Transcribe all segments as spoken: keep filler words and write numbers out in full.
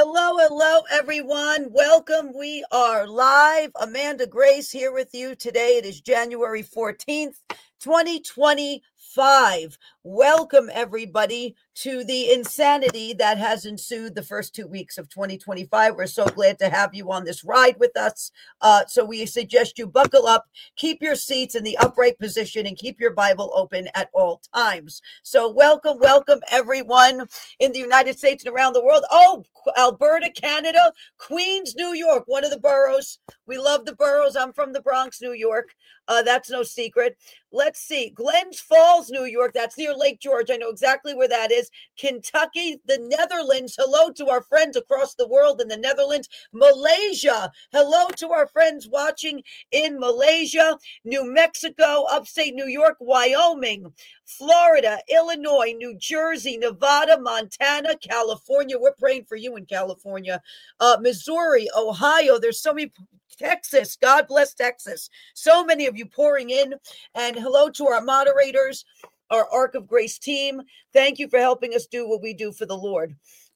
Hello, hello, everyone. Welcome. We are live. Amanda Grace here with you today. It is January fourteenth, twenty twenty-five. Welcome, everybody, to the insanity that has ensued the first two weeks of twenty twenty-five. We're so glad to have you on this ride with us. Uh, so we suggest you buckle up, keep your seats in the upright position, and keep your Bible open at all times. So welcome, welcome, everyone in the United States and around the world. Oh, Alberta, Canada, Queens, New York, one of the boroughs. We love the boroughs. I'm from the Bronx, New York. Uh, that's no secret. Let's see. Glens Falls, New York. That's near Lake George. I know exactly where that is. Kentucky, the Netherlands. Hello to our friends across the world in the Netherlands. Malaysia. Hello to our friends watching in Malaysia. New Mexico, upstate New York, Wyoming, Florida, Illinois, New Jersey, Nevada, Montana, California. We're praying for you in California. Uh, Missouri, Ohio. There's so many. Texas. God bless Texas. So many of you pouring in. And hello to our moderators, our Ark of Grace team. Thank you for helping us do what we do for the Lord.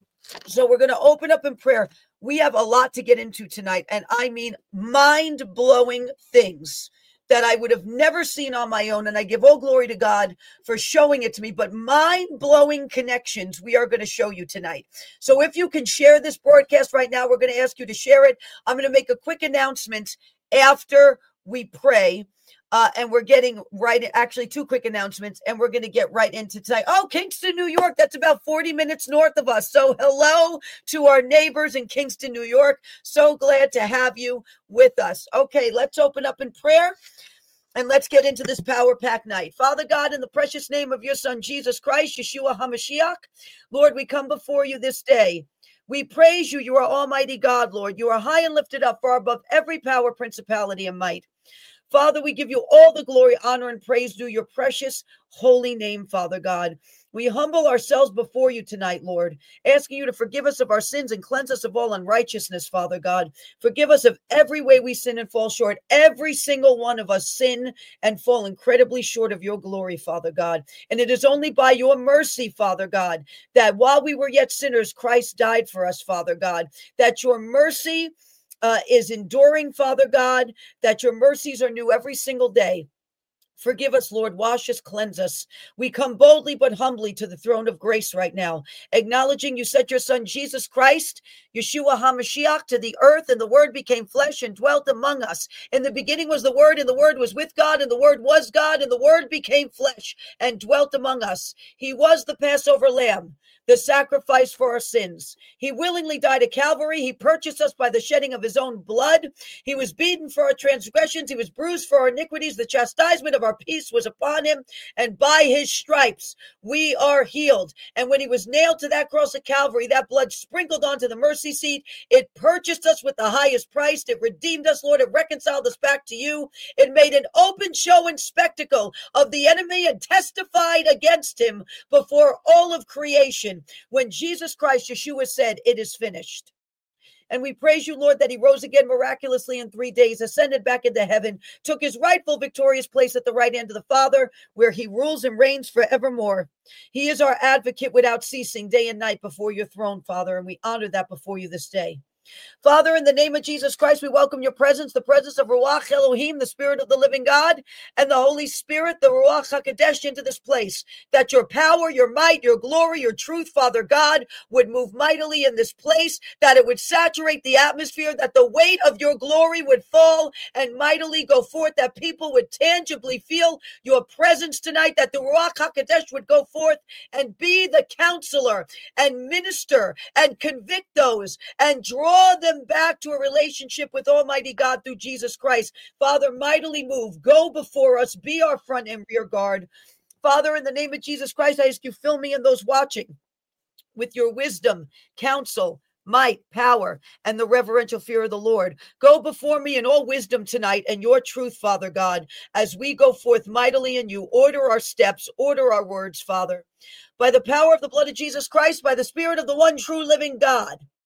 So we're going to open up in prayer. We have a lot to get into tonight, and I mean mind-blowing things that I would have never seen on my own, and I give all glory to God for showing it to me, but mind-blowing connections we are going to show you tonight. So if you can share this broadcast right now, we're going to ask you to share it. I'm going to make a quick announcement after we pray, uh, and we're getting right, actually two quick announcements, and we're going to get right into tonight. Oh, Kingston, New York, that's about forty minutes north of us. So hello to our neighbors in Kingston, New York. So glad to have you with us. Okay, let's open up in prayer. And let's get into this Power Pack night. Father God, in the precious name of your Son, Jesus Christ, Yeshua HaMashiach, Lord, we come before you this day. We praise you. You are Almighty God, Lord. You are high and lifted up, far above every power, principality, and might. Father, we give you all the glory, honor, and praise due your precious holy name, Father God. We humble ourselves before you tonight, Lord, asking you to forgive us of our sins and cleanse us of all unrighteousness, Father God. Forgive us of every way we sin and fall short. Every single one of us sin and fall incredibly short of your glory, Father God. And it is only by your mercy, Father God, that while we were yet sinners, Christ died for us, Father God, that your mercy uh, is enduring, Father God, that your mercies are new every single day. Forgive us, Lord. Wash us, cleanse us. We come boldly but humbly to the throne of grace right now, acknowledging you sent your Son, Jesus Christ, Yeshua HaMashiach, to the earth, and the Word became flesh and dwelt among us. In the beginning was the Word, and the Word was with God, and the Word was God, and the Word became flesh and dwelt among us. He was the Passover lamb, the sacrifice for our sins. He willingly died at Calvary. He purchased us by the shedding of his own blood. He was beaten for our transgressions. He was bruised for our iniquities. The chastisement of our peace was upon him, and by his stripes we are healed. And when he was nailed to that cross at Calvary, that blood sprinkled onto the mercy seat. It purchased us with the highest price. It redeemed us, Lord. It reconciled us back to you. It made an open show and spectacle of the enemy and testified against him before all of creation. When Jesus Christ, Yeshua, said, "It is finished." And we praise you, Lord, that he rose again miraculously in three days, ascended back into heaven, took his rightful victorious place at the right hand of the Father, where he rules and reigns forevermore. He is our advocate without ceasing day and night before your throne, Father, and we honor that before you this day. Father, in the name of Jesus Christ, we welcome your presence, the presence of Ruach Elohim, the Spirit of the living God, and the Holy Spirit, the Ruach HaKodesh, into this place, that your power, your might, your glory, your truth, Father God, would move mightily in this place, that it would saturate the atmosphere, that the weight of your glory would fall and mightily go forth, that people would tangibly feel your presence tonight, that the Ruach HaKodesh would go forth and be the counselor and minister and convict those and draw them back to a relationship with Almighty God through Jesus Christ. Father, mightily move. Go before us. Be our front and rear guard. Father, in the name of Jesus Christ, I ask you, fill me and those watching with your wisdom, counsel, might, power, and the reverential fear of the Lord. Go before me in all wisdom tonight and your truth, Father God, as we go forth mightily in you. Order our steps, order our words, Father. By the power of the blood of Jesus Christ, by the Spirit of the one true living God,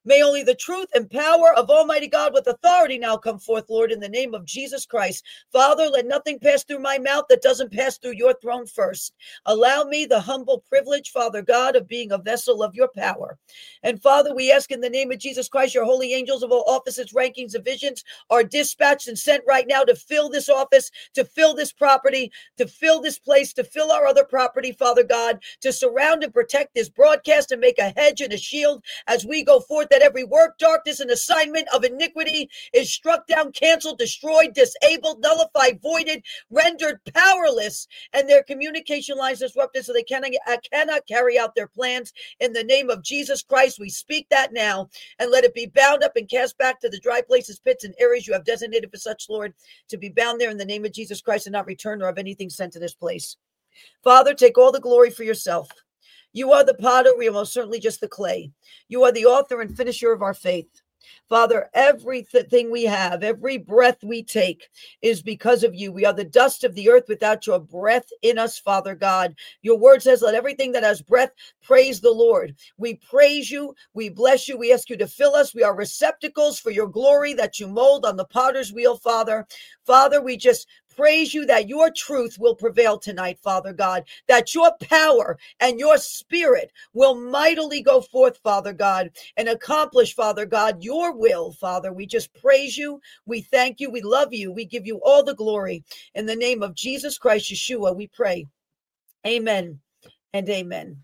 May only the truth and power of Almighty God with authority now come forth, Lord, in the name of Jesus Christ. Father, let nothing pass through my mouth that doesn't pass through your throne first. Allow me the humble privilege, Father God, of being a vessel of your power. And Father, we ask in the name of Jesus Christ, your holy angels of all offices, rankings, and divisions are dispatched and sent right now to fill this office, to fill this property, to fill this place, to fill our other property, Father God, to surround and protect this broadcast and make a hedge and a shield as we go forth, that every work, darkness, and assignment of iniquity is struck down, canceled, destroyed, disabled, nullified, voided, rendered powerless, and their communication lines disrupted so they cannot, uh, cannot carry out their plans. In the name of Jesus Christ, we speak that now, and let it be bound up and cast back to the dry places, pits, and areas you have designated for such, Lord, to be bound there in the name of Jesus Christ and not return or have anything sent to this place. Father, take all the glory for yourself. You are the potter. We are most certainly just the clay. You are the author and finisher of our faith. Father, everything we have, every breath we take is because of you. We are the dust of the earth without your breath in us, Father God. Your word says, let everything that has breath praise the Lord. We praise you. We bless you. We ask you to fill us. We are receptacles for your glory that you mold on the potter's wheel, Father. Father, we just praise you that your truth will prevail tonight, Father God, that your power and your spirit will mightily go forth, Father God, and accomplish, Father God, your will, Father. We just praise you. We thank you. We love you. We give you all the glory. In the name of Jesus Christ, Yeshua, we pray. Amen and amen.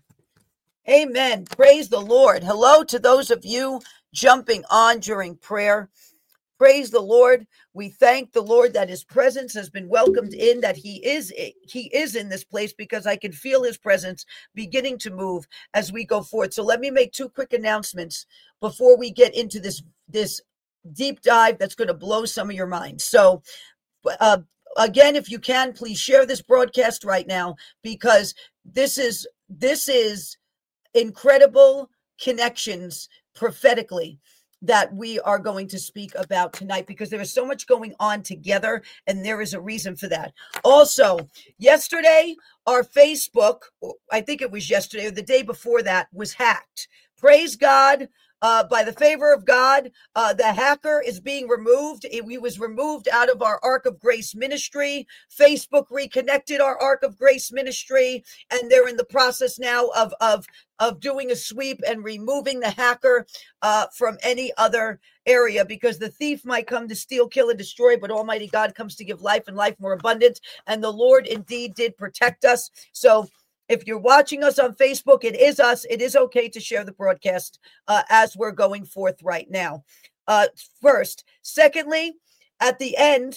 Amen. Praise the Lord. Hello to those of you jumping on during prayer. Praise the Lord. We thank the Lord that his presence has been welcomed in, that he is he is in this place, because I can feel his presence beginning to move as we go forward. So let me make two quick announcements before we get into this, this deep dive that's going to blow some of your minds. So uh, again, if you can, please share this broadcast right now, because this is this is incredible connections prophetically that we are going to speak about tonight, because there is so much going on together, and there is a reason for that. Also, yesterday, our Facebook, I think it was yesterday or the day before that, was hacked. Praise God. Uh, by the favor of God, uh, the hacker is being removed. It, he was removed out of our Ark of Grace ministry. Facebook reconnected our Ark of Grace ministry, and they're in the process now of of of doing a sweep and removing the hacker uh, from any other area, because the thief might come to steal, kill, and destroy, but Almighty God comes to give life and life more abundant. And the Lord indeed did protect us. So if you're watching us on Facebook, it is us. It is okay to share the broadcast uh, as we're going forth right now. Uh, first. Secondly, at the end,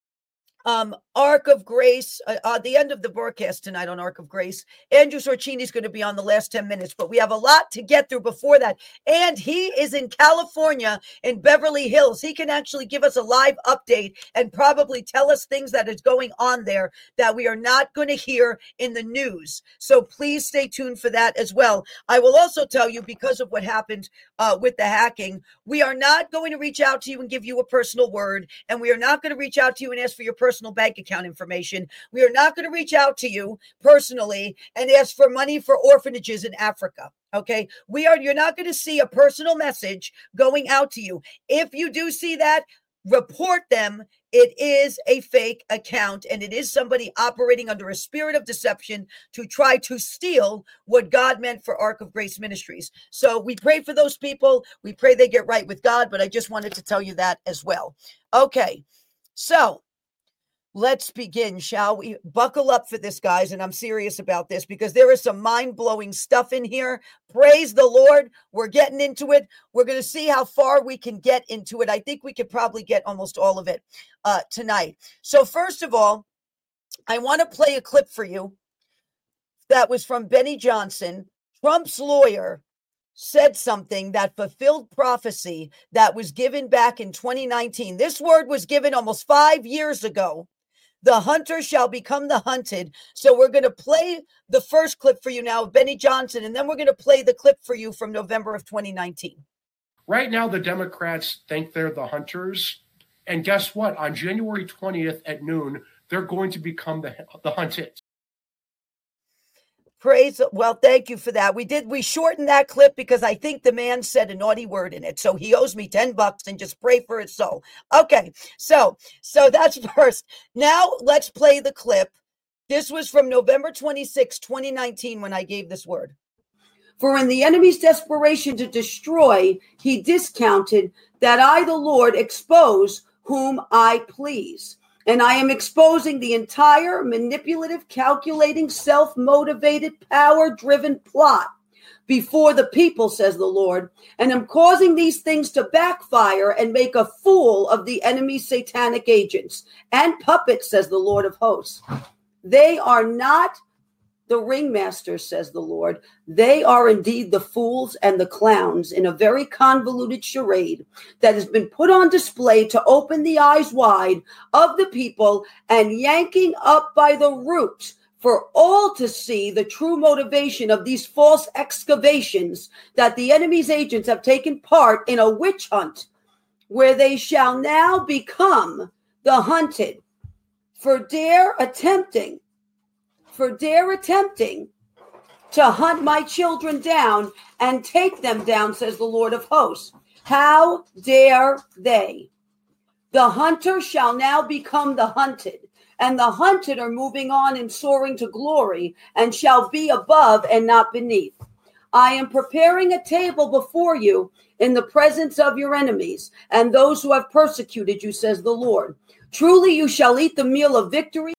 um, Ark of Grace, uh, at the end of the broadcast tonight on Ark of Grace, Andrew Sorcini is going to be on the last ten minutes, but we have a lot to get through before that. And he is in California, in Beverly Hills. He can actually give us a live update and probably tell us things that is going on there that we are not going to hear in the news. So please stay tuned for that as well. I will also tell you, because of what happened uh, with the hacking, we are not going to reach out to you and give you a personal word, and we are not going to reach out to you and ask for your personal bank account information. We are not going to reach out to you personally and ask for money for orphanages in Africa. Okay. We are, you're not going to see a personal message going out to you. If you do see that, report them. It is a fake account, and it is somebody operating under a spirit of deception to try to steal what God meant for Ark of Grace Ministries. So we pray for those people. We pray they get right with God, but I just wanted to tell you that as well. Okay. So let's begin, shall we? Buckle up for this, guys, and I'm serious about this, because there is some mind-blowing stuff in here. Praise the Lord. We're getting into it. We're going to see how far we can get into it. I think we could probably get almost all of it uh, tonight. So first of all, I want to play a clip for you that was from Benny Johnson. Trump's lawyer said something that fulfilled prophecy that was given back in twenty nineteen. This word was given almost five years ago. The hunter shall become the hunted. So we're going to play the first clip for you now of Benny Johnson, and then we're going to play the clip for you from November of twenty nineteen. Right now, the Democrats think they're the hunters. And guess what? On January twentieth at noon, they're going to become the, the hunted. Praise. Well, thank you for that. We did. We shortened that clip because I think the man said a naughty word in it. So he owes me ten bucks and just pray for his soul. Okay. So, so that's first. Now let's play the clip. This was from November twenty-sixth, twenty nineteen, when I gave this word. For in the enemy's desperation to destroy, he discounted that I, the Lord, expose whom I please. And I am exposing the entire manipulative, calculating, self-motivated, power-driven plot before the people, says the Lord, and am causing these things to backfire and make a fool of the enemy's satanic agents and puppets, says the Lord of hosts. They are not the ringmasters, says the Lord. They are indeed the fools and the clowns in a very convoluted charade that has been put on display to open the eyes wide of the people and yanking up by the roots for all to see the true motivation of these false excavations that the enemy's agents have taken part in a witch hunt where they shall now become the hunted for dare attempting for dare attempting to hunt my children down and take them down, says the Lord of hosts. How dare they? The hunter shall now become the hunted, and the hunted are moving on and soaring to glory and shall be above and not beneath. I am preparing a table before you in the presence of your enemies and those who have persecuted you, says the Lord. Truly you shall eat the meal of victory.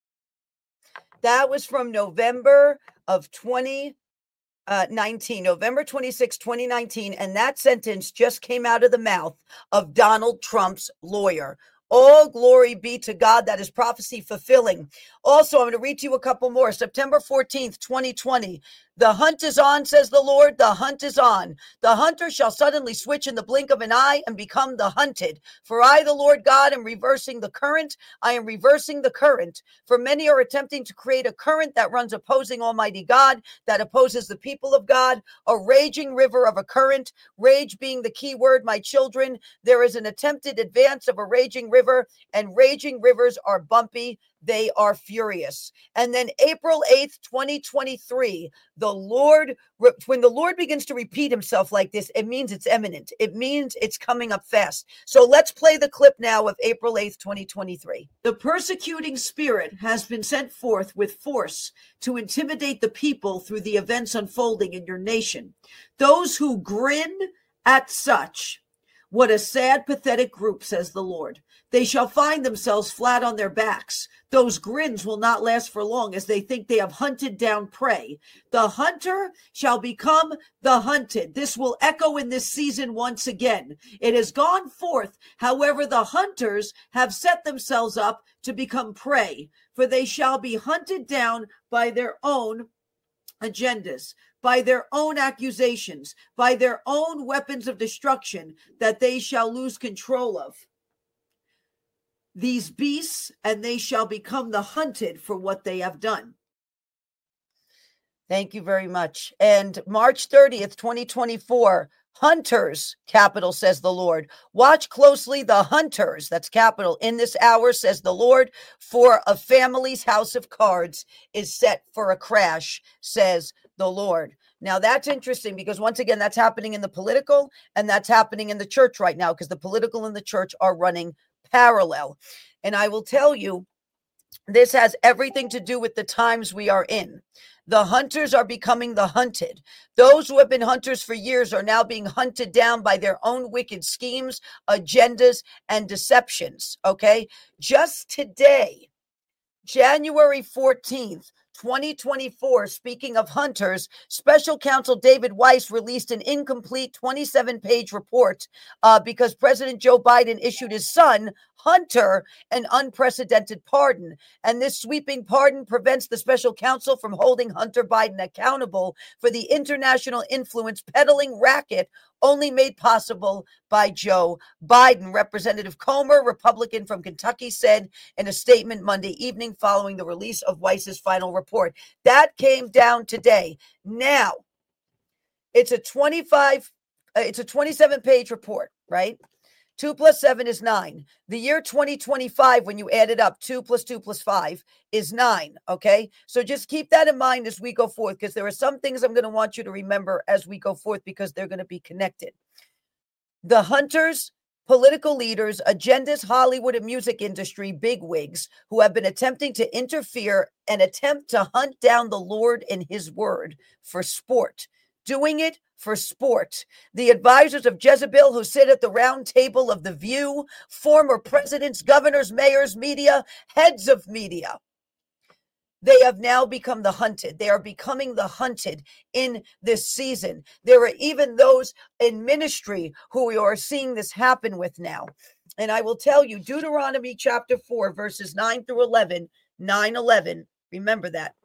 That was from November of twenty nineteen, November twenty-sixth, twenty nineteen. And that sentence just came out of the mouth of Donald Trump's lawyer. All glory be to God. That is prophecy fulfilling. Also, I'm going to read to you a couple more. September fourteenth, twenty twenty. The hunt is on, says the Lord. The hunt is on. The hunter shall suddenly switch in the blink of an eye and become the hunted. For I, the Lord God, am reversing the current. I am reversing the current. For many are attempting to create a current that runs opposing Almighty God, that opposes the people of God, a raging river of a current, rage being the key word, my children. There is an attempted advance of a raging river, and raging rivers are bumpy. They are furious. And then April eighth, twenty twenty-three, the Lord, when the Lord begins to repeat himself like this, it means it's imminent. It means it's coming up fast. So let's play the clip now of April eighth, twenty twenty-three. The persecuting spirit has been sent forth with force to intimidate the people through the events unfolding in your nation. Those who grin at such, what a sad, pathetic group, says the Lord. They shall find themselves flat on their backs. Those grins will not last for long as they think they have hunted down prey. The hunter shall become the hunted. This will echo in this season once again. It has gone forth. However, the hunters have set themselves up to become prey, for they shall be hunted down by their own agendas, by their own accusations, by their own weapons of destruction that they shall lose control of. These beasts, and they shall become the hunted for what they have done. Thank you very much. And March thirtieth, twenty twenty-four, hunters, capital, says the Lord. Watch closely the hunters, that's capital, in this hour, says the Lord, for a family's house of cards is set for a crash, says the Lord. Now, that's interesting because, once again, that's happening in the political and that's happening in the church right now because the political and the church are running parallel. And I will tell you, this has everything to do with the times we are in. The hunters are becoming the hunted. Those who have been hunters for years are now being hunted down by their own wicked schemes, agendas, and deceptions. Okay. Just today, January fourteenth, twenty twenty-four, speaking of hunters, Special Counsel David Weiss released an incomplete twenty-seven page report uh, because President Joe Biden issued his son, Hunter, an unprecedented pardon. And this sweeping pardon prevents the special counsel from holding Hunter Biden accountable for the international influence peddling racket only made possible by Joe Biden. Representative Comer, Republican from Kentucky, said in a statement Monday evening following the release of Weiss's final report. That came down today. Now, it's a twenty-five, uh, it's a twenty-seven page report, right? Two plus seven is nine. The year twenty twenty-five, when you add it up, two plus two plus five is nine. Okay. So just keep that in mind as we go forth, because there are some things I'm going to want you to remember as we go forth, because they're going to be connected. The hunters, political leaders, agendas, Hollywood and music industry bigwigs who have been attempting to interfere and attempt to hunt down the Lord and his word for sport, doing it for sport. The advisors of Jezebel who sit at the round table of The View, former presidents, governors, mayors, media, heads of media. They have now become the hunted. They are becoming the hunted in this season. There are even those in ministry who we are seeing this happen with now. And I will tell you, Deuteronomy chapter four, verses nine through eleven, nine eleven, remember that.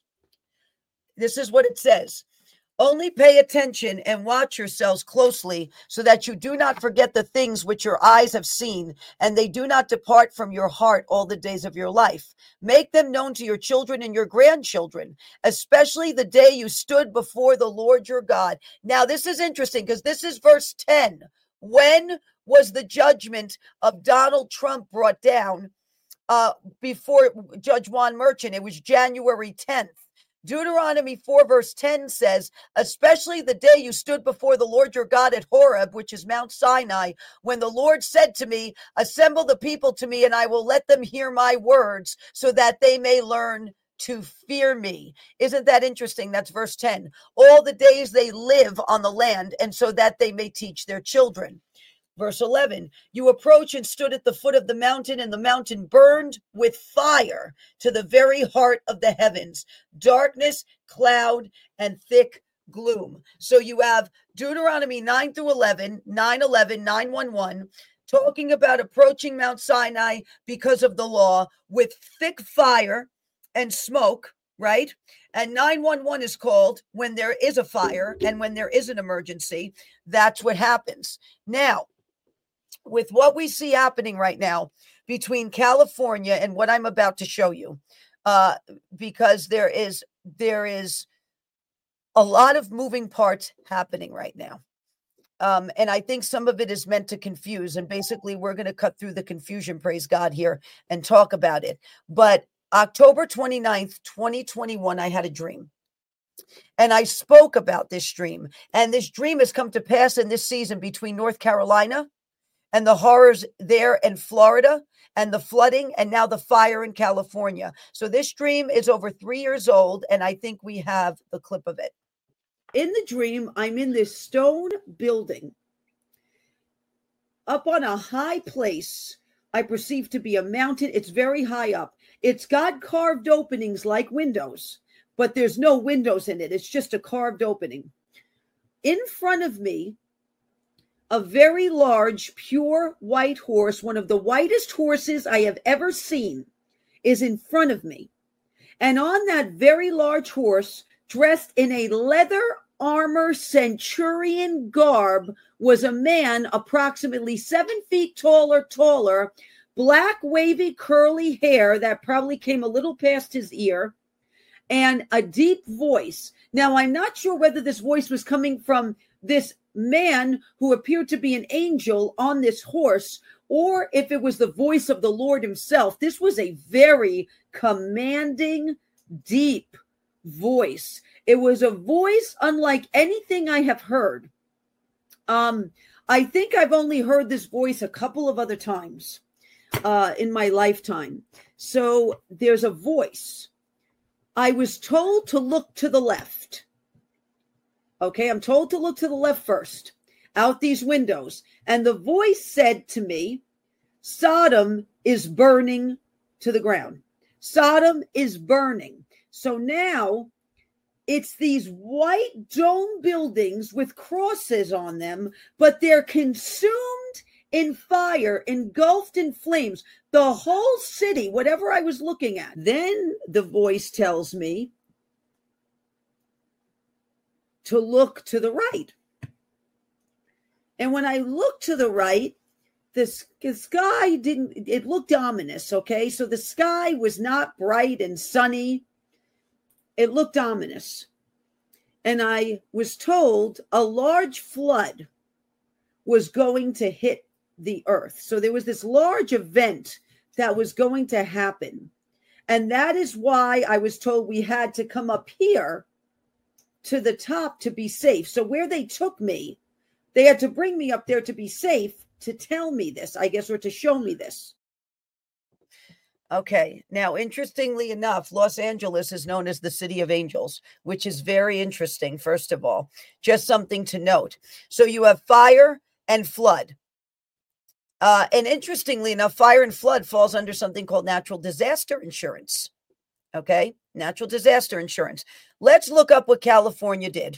This is what it says. Only pay attention and watch yourselves closely so that you do not forget the things which your eyes have seen, and they do not depart from your heart all the days of your life. Make them known to your children and your grandchildren, especially the day you stood before the Lord your God. Now, this is interesting because this is verse ten. When was the judgment of Donald Trump brought down uh, before Judge Juan Merchant? It was January tenth. Deuteronomy four verse ten says, especially the day you stood before the Lord your God at Horeb, which is Mount Sinai, when the Lord said to me, assemble the people to me, and I will let them hear my words so that they may learn to fear me. Isn't that interesting? That's verse ten. All the days they live on the land, and so that they may teach their children. Verse eleven, you approached and stood at the foot of the mountain, and the mountain burned with fire to the very heart of the heavens, darkness, cloud, and thick gloom. So you have Deuteronomy nine through eleven, nine eleven, nine eleven, talking about approaching Mount Sinai because of the law with thick fire and smoke, right? And nine one one is called when there is a fire and when there is an emergency. That's what happens. Now, with what we see happening right now between California and what I'm about to show you, uh, because there is there is a lot of moving parts happening right now. Um, and I think some of it is meant to confuse. And basically, we're going to cut through the confusion, praise God, here and talk about it. But October twenty-ninth, twenty twenty-one, I had a dream. And I spoke about this dream. And this dream has come to pass in this season between North Carolina and the horrors there in Florida and the flooding and now the fire in California. So this dream is over three years old, and I think we have the clip of it. In the dream, I'm in this stone building up on a high place. I perceive to be a mountain. It's very high up. It's got carved openings like windows, but there's no windows in it. It's just a carved opening. In front of me, a very large, pure white horse, one of the whitest horses I have ever seen, is in front of me. And on that very large horse, dressed in a leather armor centurion garb, was a man approximately seven feet tall or taller, black, wavy, curly hair that probably came a little past his ear, and a deep voice. Now, I'm not sure whether this voice was coming from this man who appeared to be an angel on this horse, or if it was the voice of the Lord himself. This was a very commanding, deep voice. It was a voice unlike anything I have heard. Um, I think I've only heard this voice a couple of other times uh, in my lifetime. So there's a voice. I was told to look to the left. Okay, I'm told to look to the left first, out these windows. And the voice said to me, Sodom is burning to the ground. Sodom is burning. So now it's these white dome buildings with crosses on them, but they're consumed in fire, engulfed in flames. The whole city, whatever I was looking at. Then the voice tells me to look to the right. And when I looked to the right, this the sky didn't, it looked ominous, okay? So the sky was not bright and sunny. It looked ominous. And I was told a large flood was going to hit the earth. So there was this large event that was going to happen. And that is why I was told we had to come up here to the top to be safe. So where they took me, they had to bring me up there to be safe, to tell me this, I guess, or to show me this. Okay. Now, interestingly enough, Los Angeles is known as the City of Angels, which is very interesting, first of all. Just something to note. So you have fire and flood. Uh, and interestingly enough, fire and flood falls under something called natural disaster insurance. Okay? Natural disaster insurance. Let's look up what California did.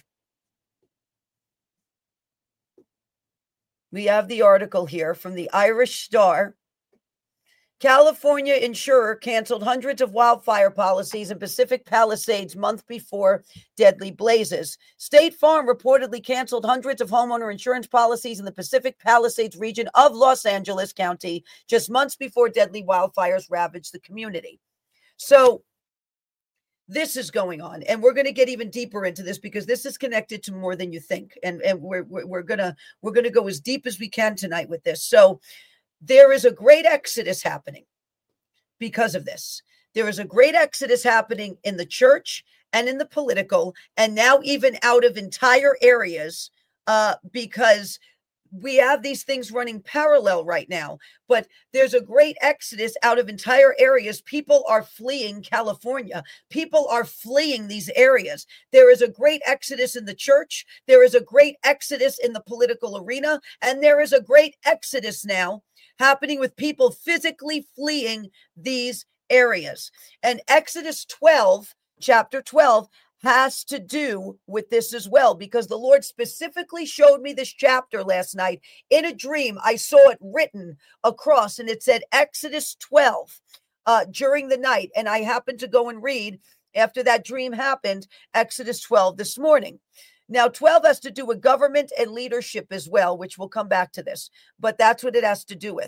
We have the article here from the Irish Star. California insurer canceled hundreds of wildfire policies in Pacific Palisades month before deadly blazes. State Farm reportedly canceled hundreds of homeowner insurance policies in the Pacific Palisades region of Los Angeles County just months before deadly wildfires ravaged the community. So this is going on, and we're going to get even deeper into this because this is connected to more than you think, and and we're we're, we're gonna we're gonna go as deep as we can tonight with this. So there is a great exodus happening because of this. There is a great exodus happening in the church and in the political, and now even out of entire areas, uh, because we have these things running parallel right now. But there's a great exodus out of entire areas. People are fleeing California. People are fleeing these areas. There is a great exodus in the church. There is a great exodus in the political arena. And there is a great exodus now happening with people physically fleeing these areas. And Exodus twelve, chapter twelve, has to do with this as well, because the Lord specifically showed me this chapter last night in a dream. I saw it written across, and it said Exodus twelve uh, during the night. And I happened to go and read, after that dream happened, Exodus twelve this morning. Now, twelve has to do with government and leadership as well, which we'll come back to this, but that's what it has to do with.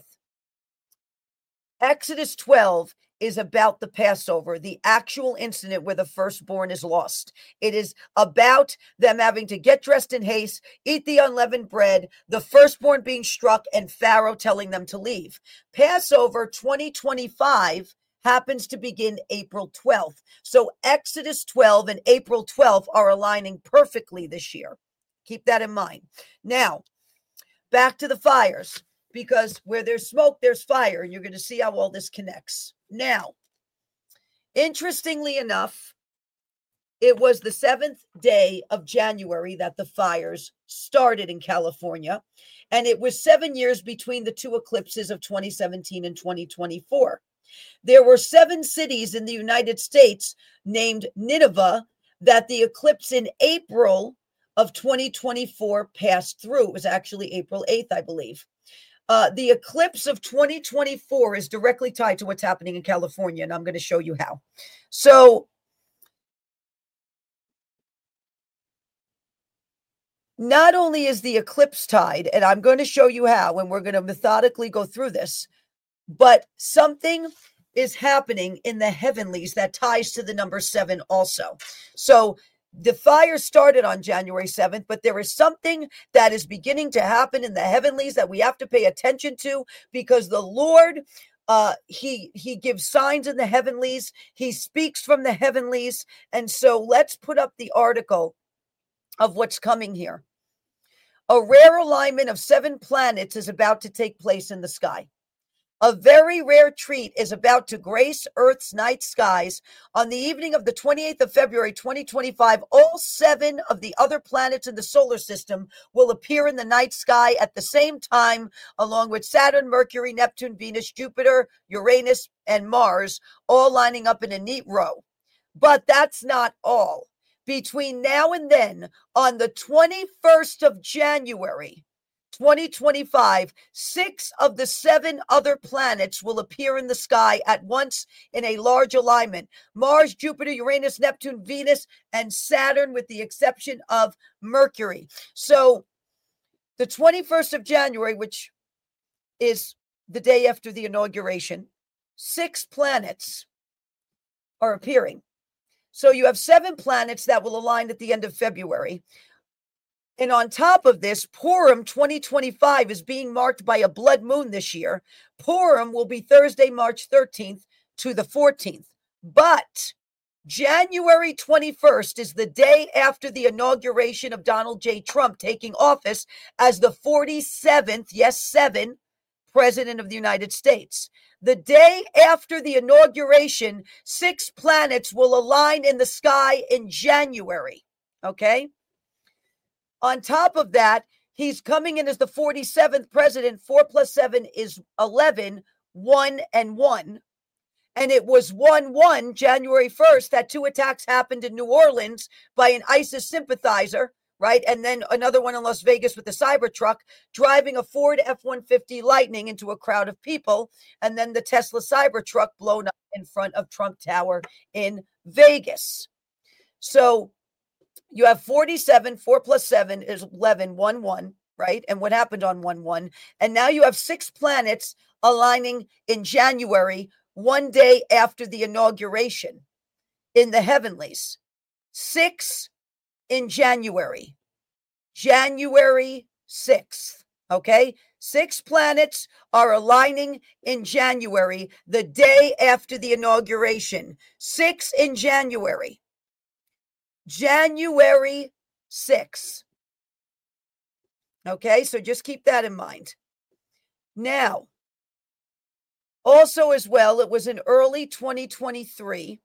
Exodus twelve is about the Passover, the actual incident where the firstborn is lost. It is about them having to get dressed in haste, eat the unleavened bread, the firstborn being struck, and Pharaoh telling them to leave. Passover twenty twenty-five happens to begin April twelfth. So Exodus twelve and April twelfth are aligning perfectly this year. Keep that in mind. Now, back to the fires, because where there's smoke, there's fire, and you're going to see how all this connects. Now, interestingly enough, it was the seventh day of January that the fires started in California, and it was seven years between the two eclipses of twenty seventeen and twenty twenty-four. There were seven cities in the United States named Nineveh that the eclipse in April of twenty twenty-four passed through. It was actually April eighth, I believe. Uh, the eclipse of twenty twenty-four is directly tied to what's happening in California, and I'm going to show you how. So, not only is the eclipse tied, and I'm going to show you how, and we're going to methodically go through this, but something is happening in the heavenlies that ties to the number seven also. So, the fire started on January seventh, but there is something that is beginning to happen in the heavenlies that we have to pay attention to, because the Lord, uh, he, he gives signs in the heavenlies. He speaks from the heavenlies. And so let's put up the article of what's coming here. A rare alignment of seven planets is about to take place in the sky. A very rare treat is about to grace Earth's night skies. On the evening of the twenty-eighth of February, twenty twenty-five, all seven of the other planets in the solar system will appear in the night sky at the same time, along with Saturn, Mercury, Neptune, Venus, Jupiter, Uranus, and Mars, all lining up in a neat row. But that's not all. Between now and then, on the twenty-first of January, twenty twenty-five, six of the seven other planets will appear in the sky at once in a large alignment. Mars, Jupiter, Uranus, Neptune, Venus, and Saturn, with the exception of Mercury. So the twenty-first of January, which is the day after the inauguration, six planets are appearing. So you have seven planets that will align at the end of February. And on top of this, Purim twenty twenty-five is being marked by a blood moon this year. Purim will be Thursday, March thirteenth to the fourteenth. But January twenty-first is the day after the inauguration of Donald J. Trump taking office as the forty-seventh, yes, seven, President of the United States. The day after the inauguration, six planets will align in the sky in January, okay? On top of that, he's coming in as the forty-seventh president. Four plus seven is eleven, one and one. And it was one one January first that two attacks happened in New Orleans by an ISIS sympathizer, right? And then another one in Las Vegas with a Cybertruck driving a Ford F one fifty Lightning into a crowd of people. And then the Tesla Cybertruck blown up in front of Trump Tower in Vegas. So you have forty-seven, four plus seven is eleven, one, one, right? And what happened on one one? And now you have six planets aligning in January, one day after the inauguration in the heavenlies. Six in January, January sixth, okay? Six planets are aligning in January, the day after the inauguration. Six in January, January sixth. Okay, so just keep that in mind. Now, also, as well, it was in early twenty twenty-three,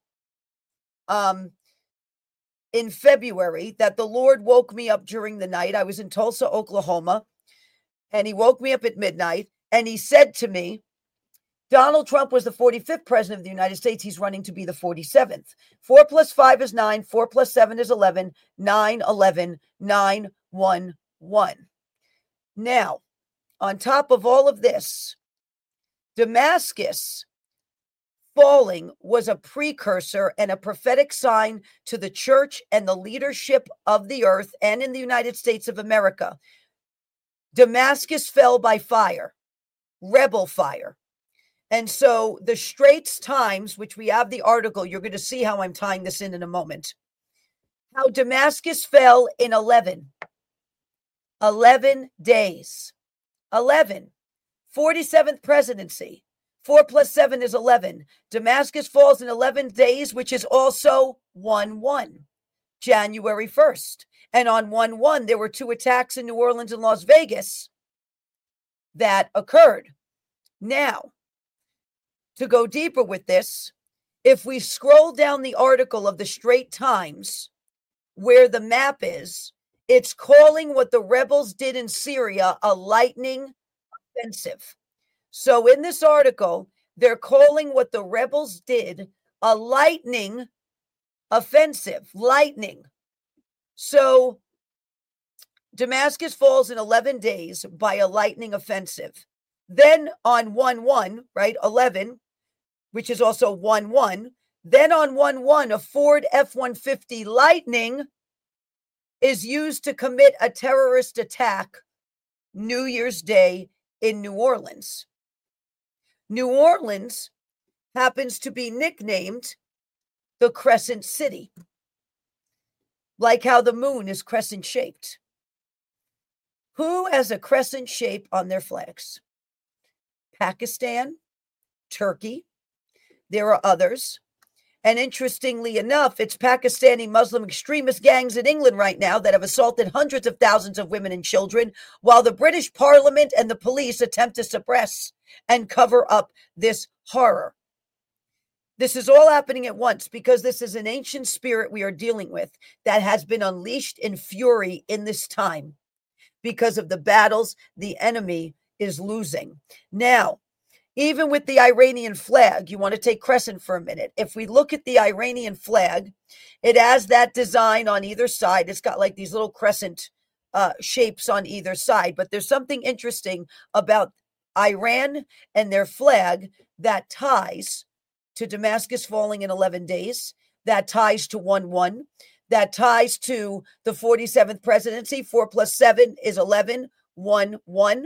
um, in February, that the Lord woke me up during the night. I was in Tulsa, Oklahoma, and he woke me up at midnight, and he said to me, Donald Trump was the forty-fifth president of the United States. He's running to be the forty-seventh. Four plus five is nine. Four plus seven is eleven. Nine, eleven, nine, one, one. Now, on top of all of this, Damascus falling was a precursor and a prophetic sign to the church and the leadership of the earth and in the United States of America. Damascus fell by fire, rebel fire. And so the Straits Times, which we have the article, you're going to see how I'm tying this in in a moment, how Damascus fell in eleven, eleven days, eleven. forty-seventh presidency. Four plus seven is eleven. Damascus falls in eleven days, which is also one one, January first. And on one one, there were two attacks in New Orleans and Las Vegas that occurred. Now, to go deeper with this, if we scroll down the article of the Straits Times, where the map is, it's calling what the rebels did in Syria a lightning offensive. So in this article, they're calling what the rebels did a lightning offensive. Lightning. So Damascus falls in eleven days by a lightning offensive. Then on one one, right, eleven, which is also one one. Then on one one, a Ford F one fifty Lightning is used to commit a terrorist attack New Year's Day in New Orleans. New Orleans happens to be nicknamed the Crescent City, like how the moon is crescent shaped. Who has a crescent shape on their flags? Pakistan, Turkey. There are others. And interestingly enough, it's Pakistani Muslim extremist gangs in England right now that have assaulted hundreds of thousands of women and children, while the British Parliament and the police attempt to suppress and cover up this horror. This is all happening at once because this is an ancient spirit we are dealing with that has been unleashed in fury in this time because of the battles the enemy is losing. Now, even with the Iranian flag, you want to take crescent for a minute. If we look at the Iranian flag, it has that design on either side. It's got like these little crescent uh, shapes on either side. But there's something interesting about Iran and their flag that ties to Damascus falling in eleven days, that ties to one one, that ties to the forty-seventh presidency. Four plus seven is eleven, one, one.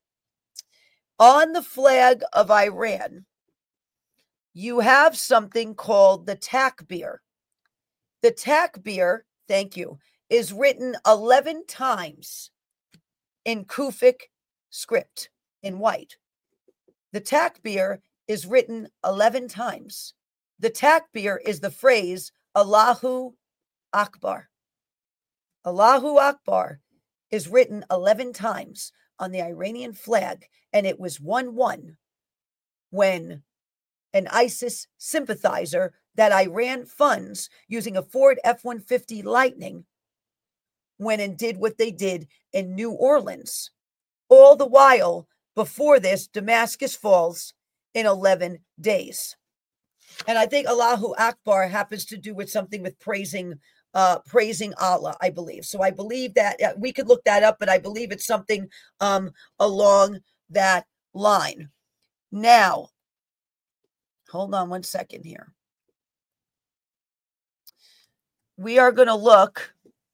On the flag of Iran, you have something called the takbir. The takbir, thank you, is written eleven times in Kufic script in white. The takbir is written eleven times. The takbir is the phrase Allahu Akbar. Allahu Akbar is written eleven times on the Iranian flag, and it was one one when an ISIS sympathizer that Iran funds using a Ford F one fifty Lightning went and did what they did in New Orleans. All the while, before this, Damascus falls in eleven days. And I think Allahu Akbar happens to do with something with praising uh, praising Allah, I believe. So I believe that uh, we could look that up, but I believe it's something um, along that line. Now, hold on one second here. We are going to look.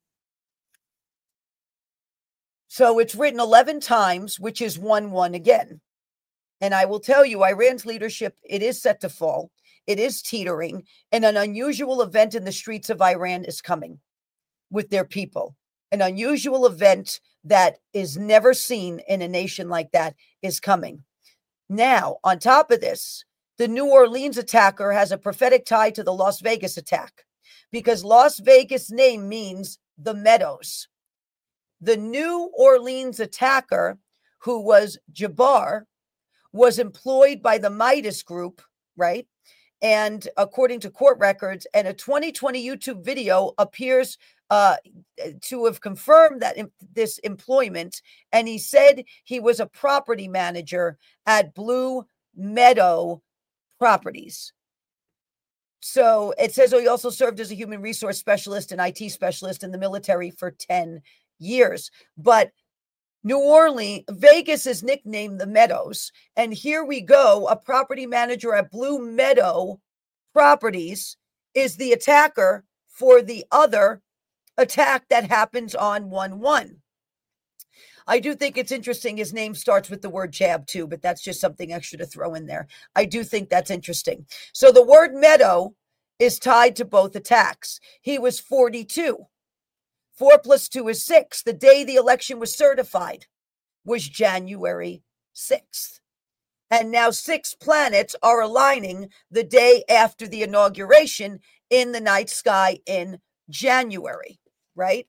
So it's written eleven times, which is one one again. And I will tell you, Iran's leadership, it is set to fall. It is teetering, and an unusual event in the streets of Iran is coming with their people. An unusual event that is never seen in a nation like that is coming. Now, on top of this, the New Orleans attacker has a prophetic tie to the Las Vegas attack, because Las Vegas name means the meadows. The New Orleans attacker, who was Jabbar, was employed by the Midas Group, right? And according to court records, and a twenty twenty YouTube video appears uh, to have confirmed that in, this employment. And he said he was a property manager at Blue Meadow Properties. So it says, oh, he also served as a human resource specialist and I T specialist in the military for ten years. But New Orleans, Vegas is nicknamed the Meadows. And here we go. A property manager at Blue Meadow Properties is the attacker for the other attack that happens on one one. I do think it's interesting. His name starts with the word jab too, but that's just something extra to throw in there. I do think that's interesting. So the word meadow is tied to both attacks. He was forty-two. Four plus two is six. The day the election was certified was January sixth. And now six planets are aligning the day after the inauguration in the night sky in January, right?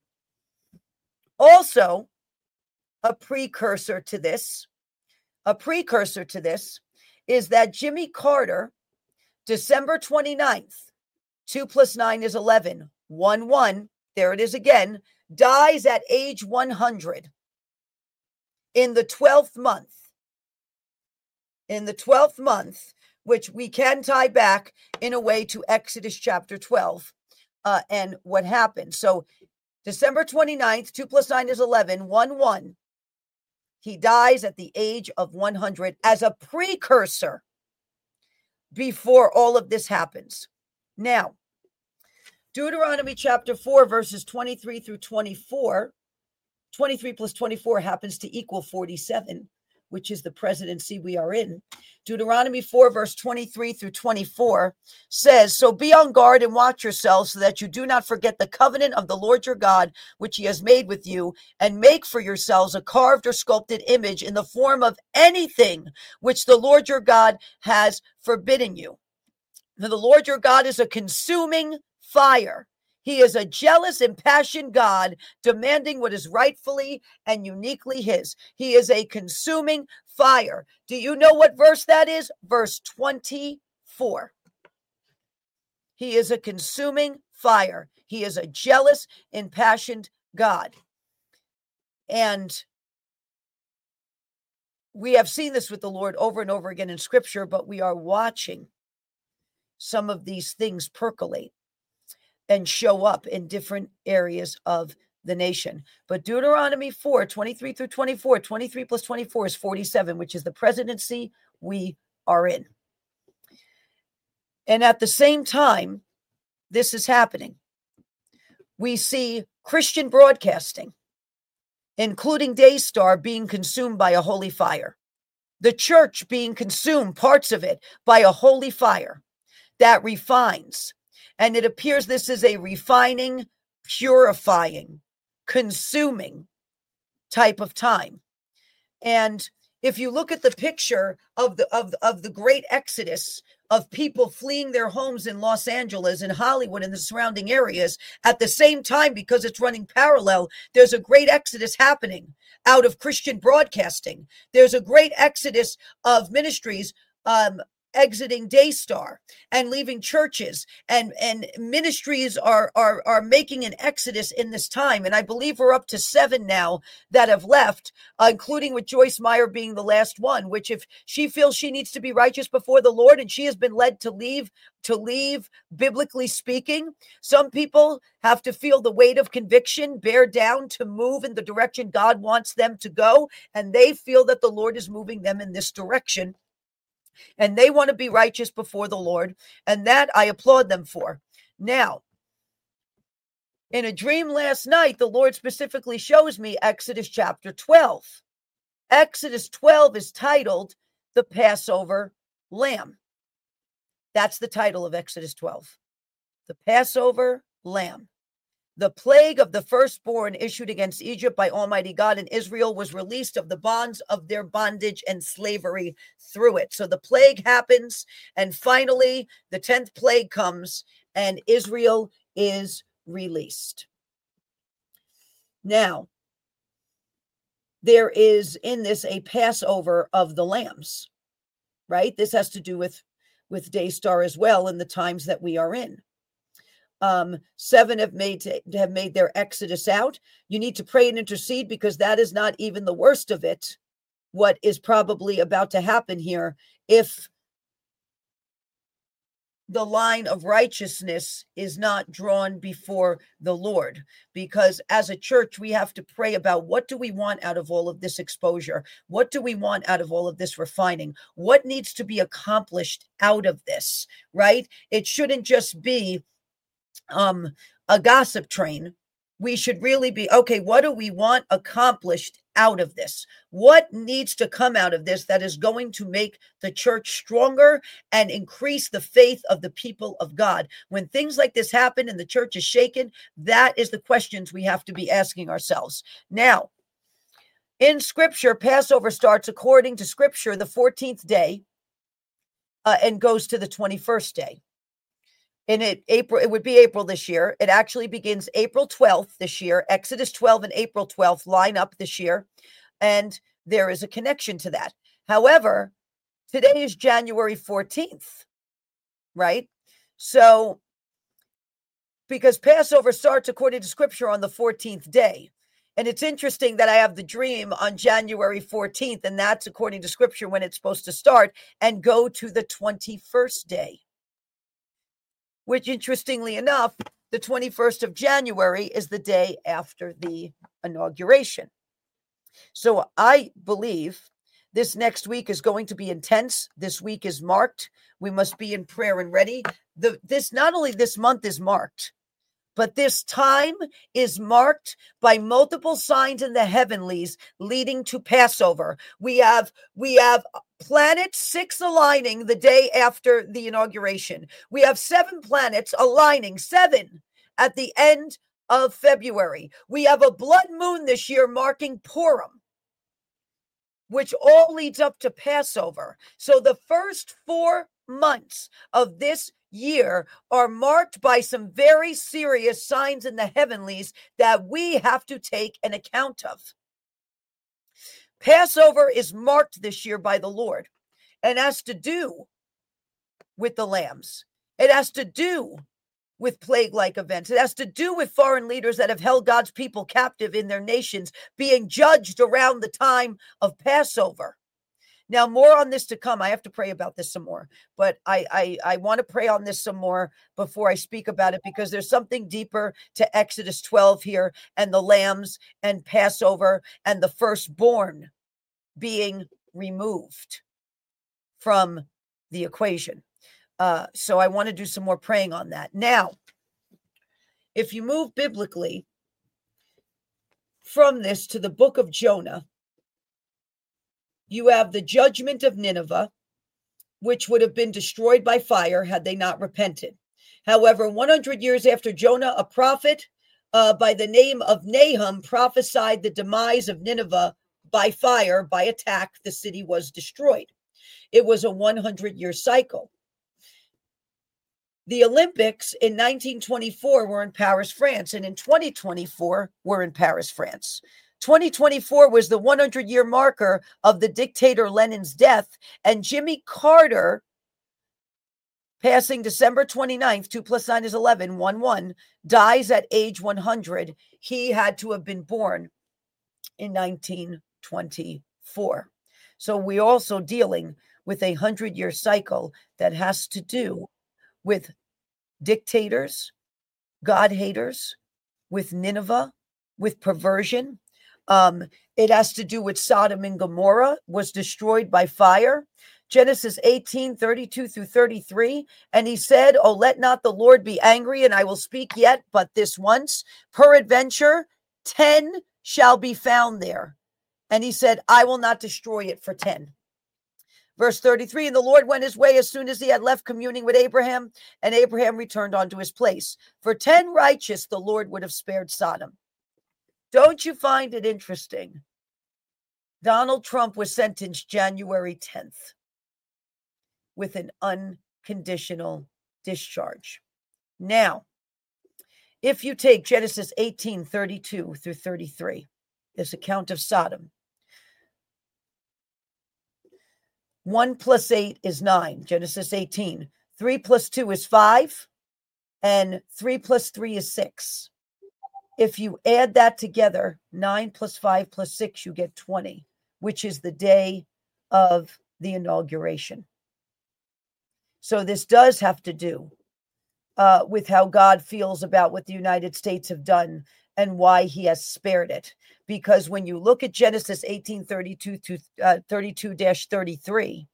Also, a precursor to this, a precursor to this is that Jimmy Carter, December twenty-ninth, two plus nine is eleven, one one, there it is again, dies at age one hundred in the twelfth month. In the twelfth month, which we can tie back in a way to Exodus chapter twelve uh, and what happened. So December twenty-ninth, two plus nine is eleven, one one. He dies at the age of one hundred as a precursor before all of this happens. Now, Deuteronomy chapter four, verses twenty-three through twenty-four. twenty-three plus twenty-four happens to equal forty-seven, which is the presidency we are in. Deuteronomy four, verse twenty-three through twenty-four says, so be on guard and watch yourselves so that you do not forget the covenant of the Lord your God, which he has made with you, and make for yourselves a carved or sculpted image in the form of anything which the Lord your God has forbidden you. For the Lord your God is a consuming fire. He is a jealous, impassioned God, demanding what is rightfully and uniquely his. He is a consuming fire. Do you know what verse that is? Verse twenty-four. He is a consuming fire. He is a jealous, impassioned God. And we have seen this with the Lord over and over again in Scripture, but we are watching some of these things percolate and show up in different areas of the nation. But Deuteronomy four, twenty-three through twenty-four, twenty-three plus twenty-four is forty-seven, which is the presidency we are in. And at the same time, this is happening. We see Christian broadcasting, including Daystar, being consumed by a holy fire. The church being consumed, parts of it, by a holy fire that refines. And it appears this is a refining purifying, consuming type of time. And if you look at the picture of the of, of the great exodus of people fleeing their homes in Los Angeles and Hollywood and the surrounding areas at the same time, because it's running parallel, there's a great exodus happening out of Christian broadcasting. There's a great exodus of ministries um, exiting Daystar and leaving churches, and and ministries are are are making an exodus in this time. And I believe we're up to seven now that have left, uh, including with Joyce Meyer being the last one, which if she feels she needs to be righteous before the Lord and she has been led to leave to leave biblically speaking, some people have to feel the weight of conviction bear down to move in the direction God wants them to go, and they feel that the Lord is moving them in this direction. And they want to be righteous before the Lord. And that I applaud them for. Now, in a dream last night, the Lord specifically shows me Exodus chapter twelve. Exodus twelve is titled The Passover Lamb. That's the title of Exodus twelve. The Passover Lamb. The plague of the firstborn issued against Egypt by Almighty God, and Israel was released of the bonds of their bondage and slavery through it. So the plague happens, and finally the tenth plague comes, and Israel is released. Now, there is in this a Passover of the lambs, right? This has to do with, with Daystar as well in the times that we are in. Um, seven have made to, have made their exodus out. You need to pray and intercede, because that is not even the worst of it. What is probably about to happen here, if the line of righteousness is not drawn before the Lord, because as a church, we have to pray about what do we want out of all of this exposure? What do we want out of all of this refining? What needs to be accomplished out of this, right? It shouldn't just be um a gossip train. We should really be, okay, what do we want accomplished out of this? What needs to come out of this that is going to make the church stronger and increase the faith of the people of God? When things like this happen and the church is shaken, that is the questions we have to be asking ourselves. Now, in Scripture, Passover starts, according to Scripture, the fourteenth day uh, and goes to the twenty-first day. In it, April, it would be April this year. It actually begins April twelfth this year. Exodus twelve and April twelfth line up this year, and there is a connection to that. However, today is January fourteenth, right? So, because Passover starts according to Scripture on the fourteenth day. And it's interesting that I have the dream on January fourteenth, and that's according to Scripture when it's supposed to start and go to the twenty-first day. Which, interestingly enough, the twenty-first of January is the day after the inauguration. So I believe this next week is going to be intense. This week is marked. We must be in prayer and ready. The, this not only this month is marked, but this time is marked by multiple signs in the heavenlies leading to Passover. We have we have planets six aligning the day after the inauguration. We have seven planets aligning, seven at the end of February. We have a blood moon this year marking Purim, which all leads up to Passover. So the first four months of this year are marked by some very serious signs in the heavenlies that we have to take an account of. Passover is marked this year by the Lord, and has to do with the lambs. It has to do with plague-like events. It has to do with foreign leaders that have held God's people captive in their nations being judged around the time of Passover. Now, more on this to come. I have to pray about this some more, but I, I, I want to pray on this some more before I speak about it, because there's something deeper to Exodus twelve here, and the lambs and Passover and the firstborn being removed from the equation. Uh, so I want to do some more praying on that. Now, if you move biblically from this to the book of Jonah, you have the judgment of Nineveh, which would have been destroyed by fire had they not repented. However, one hundred years after Jonah, a prophet uh, by the name of Nahum prophesied the demise of Nineveh by fire, by attack. The city was destroyed. It was a hundred-year cycle. The Olympics in nineteen twenty-four were in Paris, France, and in twenty twenty-four were in Paris, France. twenty twenty-four was the hundred-year marker of the dictator Lenin's death, and Jimmy Carter, passing December twenty-ninth, two plus nine is eleven, one one, dies at age one hundred. He had to have been born in nineteen twenty-four. So we're also dealing with a hundred-year cycle that has to do with dictators, God haters, with Nineveh, with perversion. Um, it has to do with Sodom and Gomorrah was destroyed by fire. Genesis eighteen, thirty-two through thirty-three. And he said, oh, let not the Lord be angry, and I will speak yet but this once. Peradventure, ten shall be found there. And he said, I will not destroy it for ten. Verse thirty-three, and the Lord went his way as soon as he had left communing with Abraham, and Abraham returned unto his place. For ten righteous, the Lord would have spared Sodom. Don't you find it interesting? Donald Trump was sentenced January tenth with an unconditional discharge. Now, if you take Genesis eighteen, thirty-two through thirty-three, this account of Sodom, one plus eight is nine, Genesis eighteen. Three plus two is five, and three plus three is six. If you add that together, nine plus five plus six, you get twenty, which is the day of the inauguration. So this does have to do uh, with how God feels about what the United States have done and why he has spared it. Because when you look at Genesis eighteen, thirty-two to thirty-two dash thirty-three,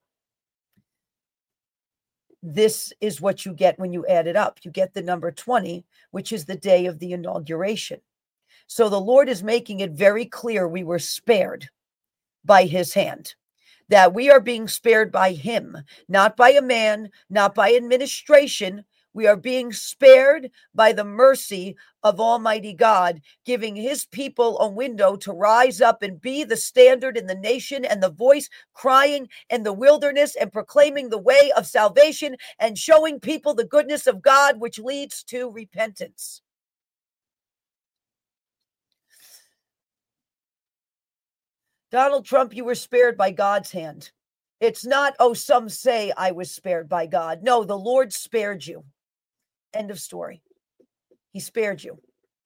this is what you get when you add it up. You get the number twenty, which is the day of the inauguration. So the Lord is making it very clear we were spared by his hand, that we are being spared by him, not by a man, not by administration. We are being spared by the mercy of Almighty God, giving his people a window to rise up and be the standard in the nation and the voice crying in the wilderness and proclaiming the way of salvation and showing people the goodness of God, which leads to repentance. Donald Trump, you were spared by God's hand. It's not, oh, some say I was spared by God. No, the Lord spared you. End of story. He spared you.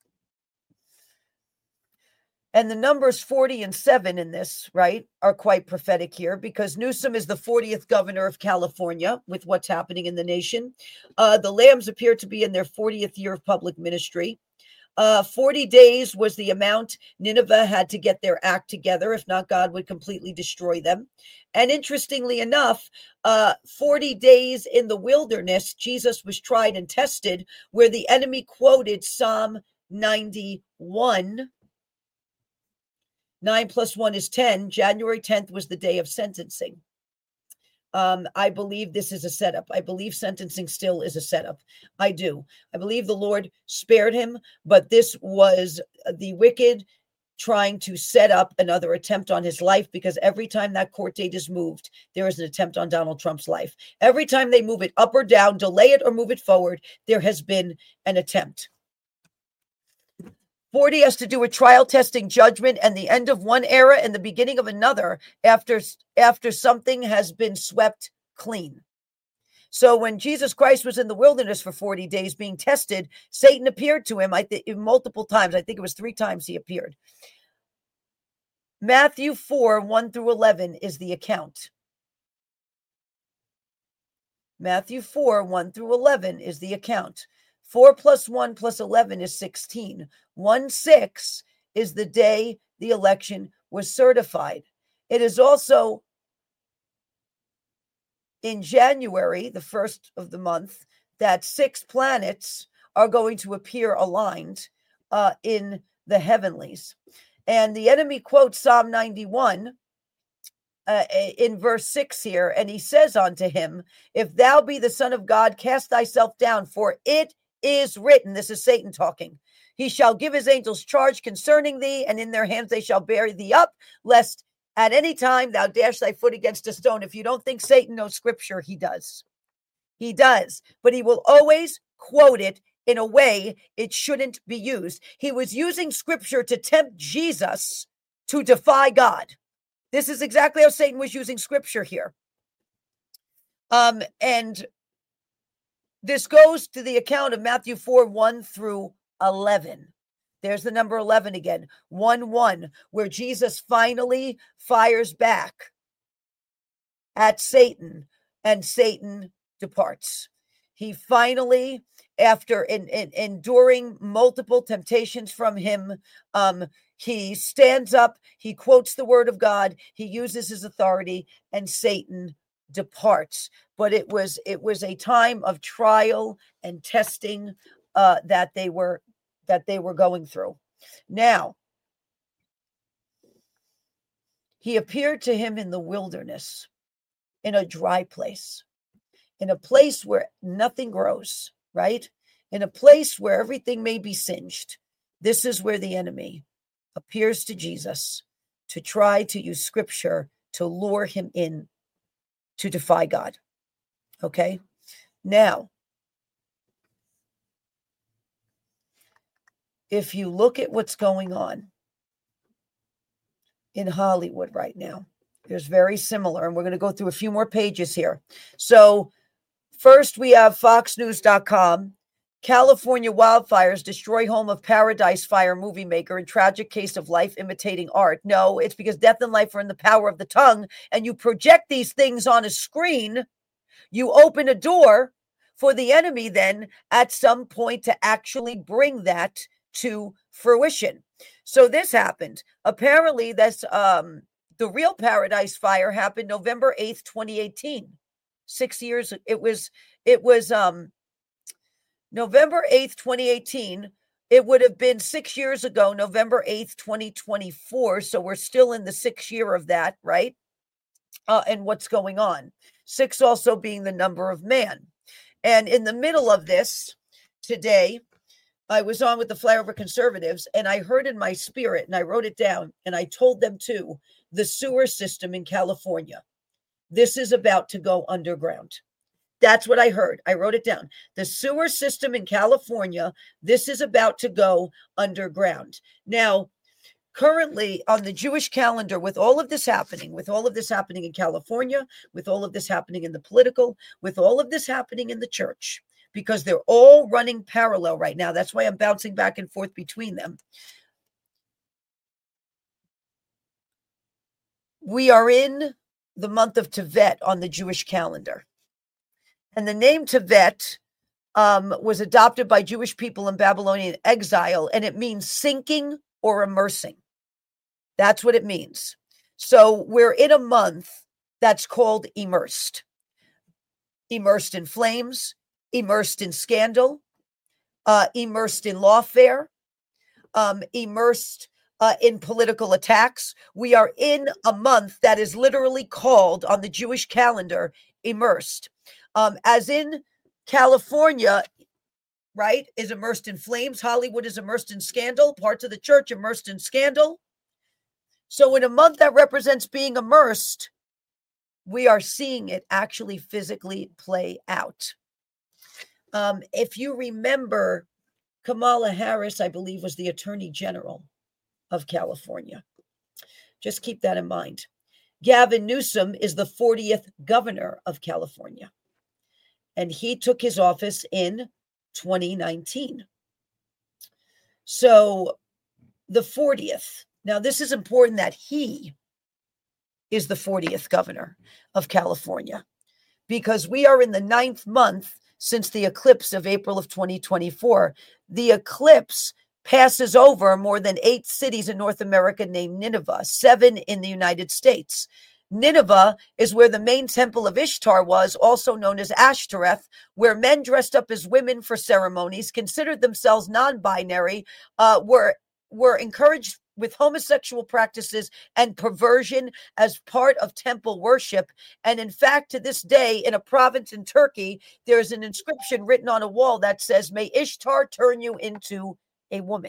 And the numbers forty and seven in this, right, are quite prophetic here, because Newsom is the fortieth governor of California with what's happening in the nation. Uh, the Lambs appear to be in their fortieth year of public ministry. Uh, forty days was the amount Nineveh had to get their act together. If not, God would completely destroy them. And interestingly enough, uh, forty days in the wilderness, Jesus was tried and tested, where the enemy quoted Psalm ninety-one. Nine plus one is ten. January tenth was the day of sentencing. Um, I believe this is a setup. I believe sentencing still is a setup. I do. I believe the Lord spared him, but this was the wicked trying to set up another attempt on his life, because every time that court date is moved, there is an attempt on Donald Trump's life. Every time they move it up or down, delay it or move it forward, there has been an attempt. forty has to do with trial, testing, judgment, and the end of one era and the beginning of another after, after something has been swept clean. So when Jesus Christ was in the wilderness for forty days being tested, Satan appeared to him I think multiple times. I think it was three times he appeared. Matthew four, one through eleven is the account. Matthew four, one through eleven is the account. four plus one plus eleven is sixteen. one six is the day the election was certified. It is also in January, the first of the month, that six planets are going to appear aligned uh, in the heavenlies. And the enemy quotes Psalm ninety-one uh, in verse six here, and he says unto him, if thou be the Son of God, cast thyself down, for it is written, this is Satan talking, He shall give his angels charge concerning thee, and in their hands they shall bear thee up, lest at any time thou dash thy foot against a stone. If you don't think Satan knows scripture, he does. He does, but he will always quote it in a way it shouldn't be used. He was using scripture to tempt Jesus to defy God. This is exactly how Satan was using scripture here. Um, and this goes to the account of Matthew four, one through eleven. There's the number eleven again, one, one, where Jesus finally fires back at Satan, and Satan departs. He finally, after in, in, enduring multiple temptations from him, um, he stands up, he quotes the word of God, he uses his authority, and Satan departs. But it was it was a time of trial and testing uh, that they were that they were going through. Now, he appeared to him in the wilderness, in a dry place, in a place where nothing grows, right? In a place where everything may be singed. This is where the enemy appears to Jesus to try to use scripture to lure him in to defy God. Okay? Now, if you look at what's going on in Hollywood right now, there's very similar, and we're going to go through a few more pages here. So first we have fox news dot com. California wildfires destroy home of Paradise Fire movie maker in tragic case of life imitating art. No, it's because death and life are in the power of the tongue, and you project these things on a screen. You open a door for the enemy then at some point to actually bring that to fruition. So this happened. Apparently, that's um, the real Paradise Fire happened November eighth, twenty eighteen. Six years. It was, it was um, November eighth, twenty eighteen. It would have been six years ago, November eighth, twenty twenty-four. So we're still in the sixth year of that, right? Uh, and what's going on? Six also being the number of man. And in the middle of this today, I was on with the Flyover Conservatives, and I heard in my spirit, and I wrote it down, and I told them too, the sewer system in California. This is about to go underground. That's what I heard. I wrote it down. The sewer system in California, this is about to go underground. Now, currently on the Jewish calendar, with all of this happening, with all of this happening in California, with all of this happening in the political, with all of this happening in the church, because they're all running parallel right now. That's why I'm bouncing back and forth between them. We are in the month of Tevet on the Jewish calendar. And the name Tevet um, was adopted by Jewish people in Babylonian exile, and it means sinking or immersing. That's what it means. So we're in a month that's called immersed. Immersed in flames, immersed in scandal, uh, immersed in lawfare, um, immersed uh, in political attacks. We are in a month that is literally called on the Jewish calendar immersed. Um, as in California, right, is immersed in flames. Hollywood is immersed in scandal. Parts of the church immersed in scandal. So in a month that represents being immersed, we are seeing it actually physically play out. Um, if you remember, Kamala Harris, I believe, was the Attorney General of California. Just keep that in mind. Gavin Newsom is the fortieth governor of California, and he took his office in twenty nineteen. So the fortieth. Now, this is important that he is the fortieth governor of California, because we are in the ninth month since the eclipse of April of twenty twenty-four. The eclipse passes over more than eight cities in North America named Nineveh, seven in the United States. Nineveh is where the main temple of Ishtar was, also known as Ashtoreth, where men dressed up as women for ceremonies, considered themselves non-binary, uh, were, were encouraged with homosexual practices and perversion as part of temple worship. And in fact, to this day, in a province in Turkey, there's an inscription written on a wall that says, "May Ishtar turn you into a woman.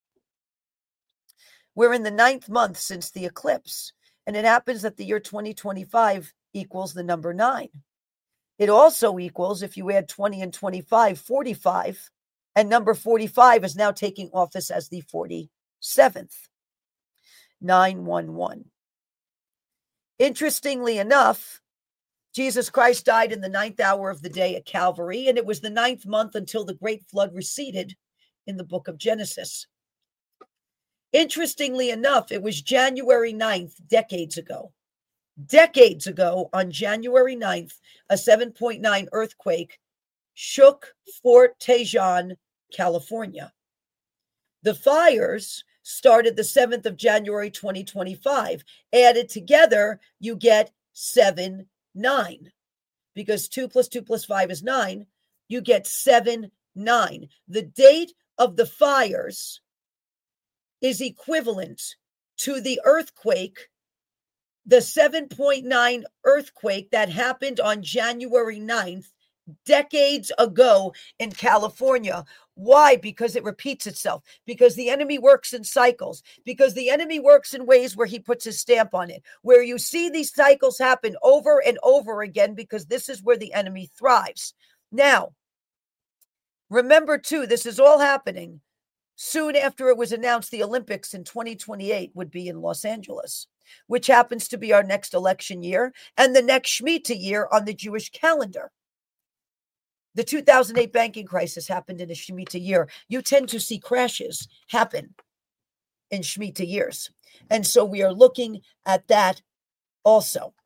We're in the ninth month since the eclipse, and it happens that the year twenty twenty-five equals the number nine. It also equals, if you add twenty and twenty-five, forty-five, and number forty-five is now taking office as the forty-seventh. nine one one. Interestingly enough, Jesus Christ died in the ninth hour of the day at Calvary, and it was the ninth month until the great flood receded in the book of Genesis. Interestingly enough, it was January ninth, decades ago. Decades ago, on January ninth, a seven point nine earthquake shook Fort Tejon, California. The fires started the seventh of January, twenty twenty-five. Added together, you get seven nine. Because two plus two plus five is nine, you get seven nine. The date of the fires is equivalent to the earthquake, the seven point nine earthquake that happened on January ninth, decades ago in California. Why? Because it repeats itself. Because the enemy works in cycles. Because the enemy works in ways where he puts his stamp on it. Where you see these cycles happen over and over again, because this is where the enemy thrives. Now, remember too, this is all happening soon after it was announced the Olympics in twenty twenty-eight would be in Los Angeles, which happens to be our next election year and the next Shemitah year on the Jewish calendar. The two thousand eight banking crisis happened in a Shemitah year. You tend to see crashes happen in Shemitah years. And so we are looking at that also.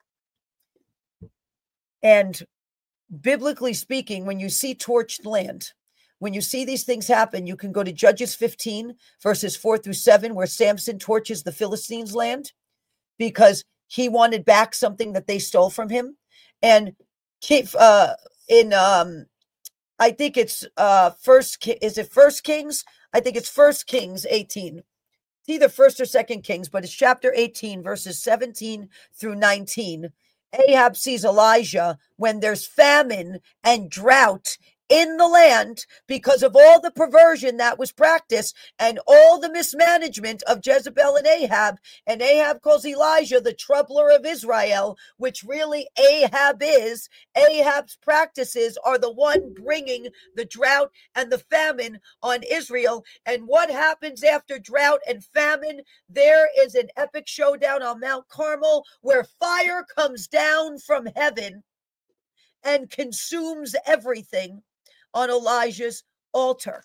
And biblically speaking, when you see torched land, when you see these things happen, you can go to Judges fifteen, verses four through seven, where Samson torches the Philistines' land because he wanted back something that they stole from him. And uh, in... um. I think it's uh first, is it First Kings? I think it's First Kings eighteen. It's either First or Second Kings, but it's chapter eighteen, verses seventeen through nineteen. Ahab sees Elijah when there's famine and drought in the land because of all the perversion that was practiced and all the mismanagement of Jezebel and Ahab. And Ahab calls Elijah the troubler of Israel, which really Ahab is. Ahab's practices are the one bringing the drought and the famine on Israel. And what happens after drought and famine? There is an epic showdown on Mount Carmel where fire comes down from heaven and consumes everything on Elijah's altar.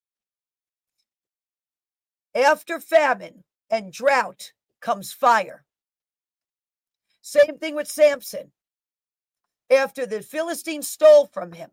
After famine and drought comes fire. Same thing with Samson. After the Philistines stole from him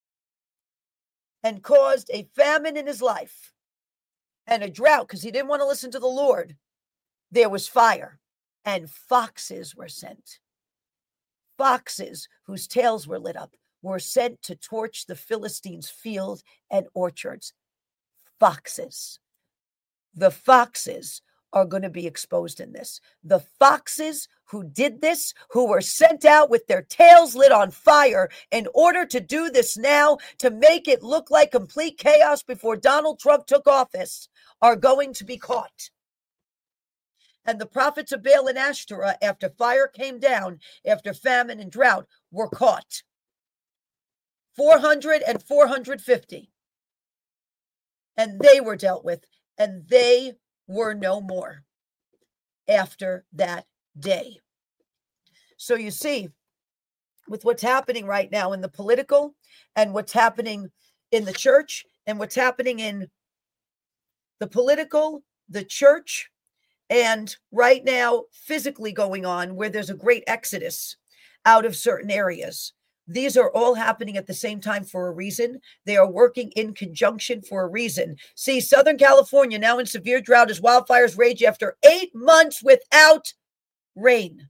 and caused a famine in his life and a drought because he didn't want to listen to the Lord, there was fire and foxes were sent. Foxes whose tails were lit up were sent to torch the Philistines' fields and orchards. Foxes. The foxes are going to be exposed in this. The foxes who did this, who were sent out with their tails lit on fire in order to do this now, to make it look like complete chaos before Donald Trump took office, are going to be caught. And the prophets of Baal and Ashtoreth, after fire came down, after famine and drought, were caught. four hundred and four hundred fifty. And they were dealt with, and they were no more after that day. So you see, with what's happening right now in the political and what's happening in the church and what's happening in the political, the church, and right now physically going on where there's a great exodus out of certain areas. These are all happening at the same time for a reason. They are working in conjunction for a reason. See, Southern California now in severe drought as wildfires rage after eight months without rain.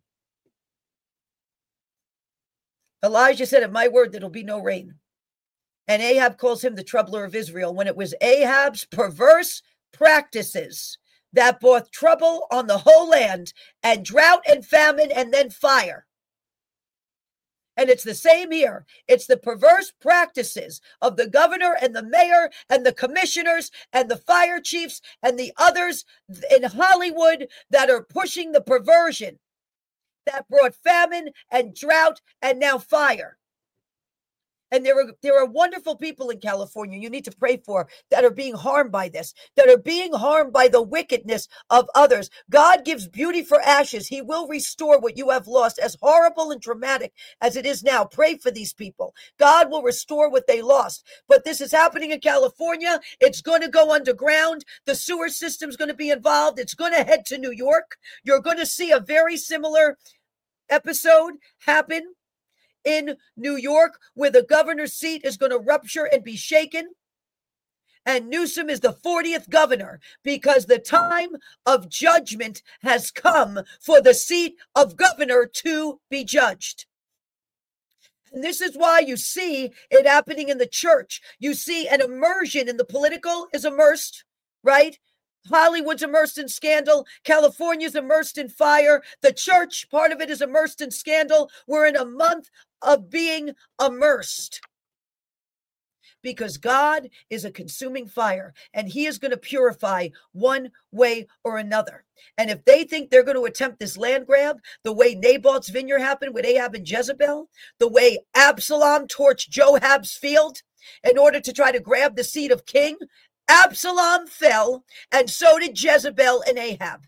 Elijah said, at my word, there'll be no rain. And Ahab calls him the troubler of Israel, when it was Ahab's perverse practices that brought trouble on the whole land, and drought and famine and then fire. And it's the same here. It's the perverse practices of the governor and the mayor and the commissioners and the fire chiefs and the others in Hollywood that are pushing the perversion that brought famine and drought and now fire. And there are there are wonderful people in California you need to pray for that are being harmed by this, that are being harmed by the wickedness of others. God gives beauty for ashes. He will restore what you have lost, as horrible and traumatic as it is now. Pray for these people. God will restore what they lost. But this is happening in California. It's going to go underground. The sewer system is going to be involved. It's going to head to New York. You're going to see a very similar episode happen in New York, where the governor's seat is going to rupture and be shaken. And Newsom is the fortieth governor, because the time of judgment has come for the seat of governor to be judged. And this is why you see it happening in the church. You see an immersion in the political is immersed, right? Hollywood's immersed in scandal. California's immersed in fire. The church, part of it, is immersed in scandal. We're in a month of being immersed, because God is a consuming fire, and he is going to purify one way or another. And if they think they're going to attempt this land grab the way Naboth's vineyard happened with Ahab and Jezebel, the way Absalom torched Joab's field in order to try to grab the seat of king, Absalom fell, and so did Jezebel and Ahab.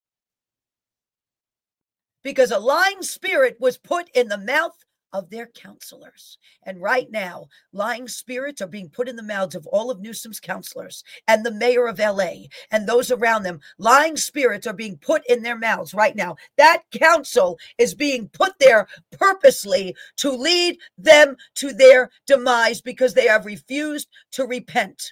Because a lying spirit was put in the mouth of their counselors. And right now, lying spirits are being put in the mouths of all of Newsom's counselors and the mayor of L A and those around them. Lying spirits are being put in their mouths right now. That counsel is being put there purposely to lead them to their demise, because they have refused to repent.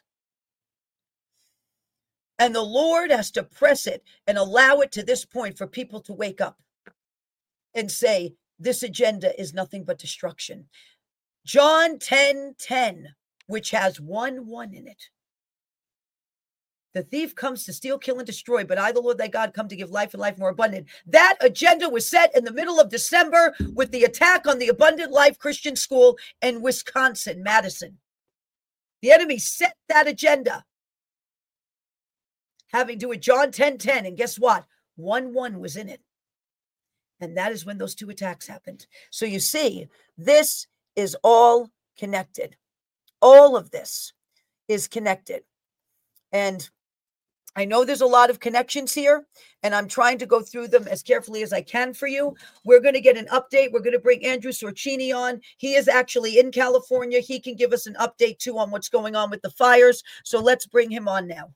And the Lord has to press it and allow it to this point for people to wake up and say, this agenda is nothing but destruction. John ten ten, which has one one in it. The thief comes to steal, kill, and destroy, but I, the Lord thy God, come to give life and life more abundant. That agenda was set in the middle of December with the attack on the Abundant Life Christian School in Wisconsin, Madison. The enemy set that agenda, having to do with John ten ten, and guess what? one one was in it. And that is when those two attacks happened. So you see, this is all connected. All of this is connected. And I know there's a lot of connections here, and I'm trying to go through them as carefully as I can for you. We're going to get an update. We're going to bring Andrew Sorcini on. He is actually in California. He can give us an update, too, on what's going on with the fires. So let's bring him on now.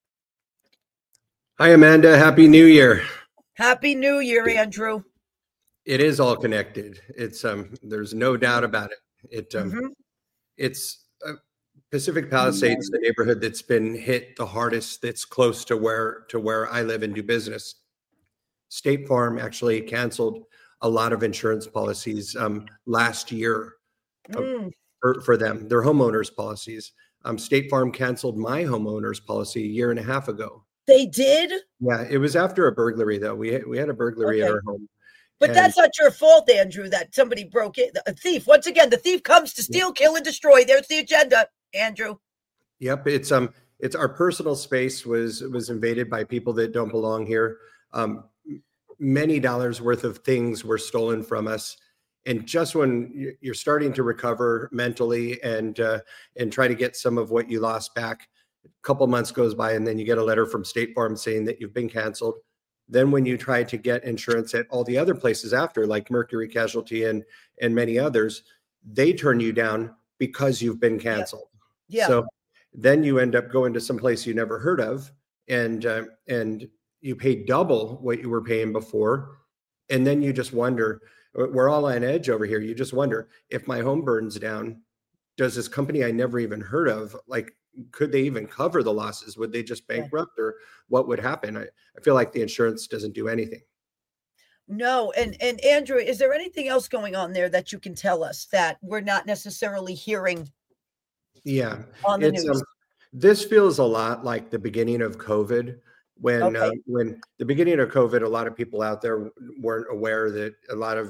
Hi, Amanda. Happy New Year. Happy New Year, Andrew. It is all connected. It's um. There's no doubt about it. It um. Mm-hmm. It's uh, Pacific Palisades, mm-hmm. the neighborhood that's been hit the hardest. That's close to where to where I live and do business. State Farm actually canceled a lot of insurance policies um last year mm. uh, for, for them. Their homeowners policies. Um, State Farm canceled my homeowners policy a year and a half ago. They did? Yeah, it was after a burglary, though. We had, we had a burglary okay. at our home. But and, that's not your fault, Andrew, that somebody broke it. A thief. Once again, the thief comes to steal, kill, and destroy. There's the agenda, Andrew. Yep. It's um it's our personal space was was invaded by people that don't belong here. Um, many dollars worth of things were stolen from us. And just when you're starting to recover mentally and uh, and try to get some of what you lost back, a couple months goes by, and then you get a letter from State Farm saying that you've been canceled. Then when you try to get insurance at all the other places after, like Mercury Casualty and and many others, they turn you down because you've been canceled. Yeah. yeah. So then you end up going to some place you never heard of, and uh, and you pay double what you were paying before. And then you just wonder, we're all on edge over here. You just wonder, if my home burns down, does this company I never even heard of, like, could they even cover the losses? Would they just bankrupt, or what would happen? I, I feel like the insurance doesn't do anything. No. And, and Andrew, is there anything else going on there that you can tell us that we're not necessarily hearing? Yeah. On the it's, news? Um, this feels a lot like the beginning of COVID. When, okay. uh, when the beginning of COVID, a lot of people out there weren't aware that a lot of it,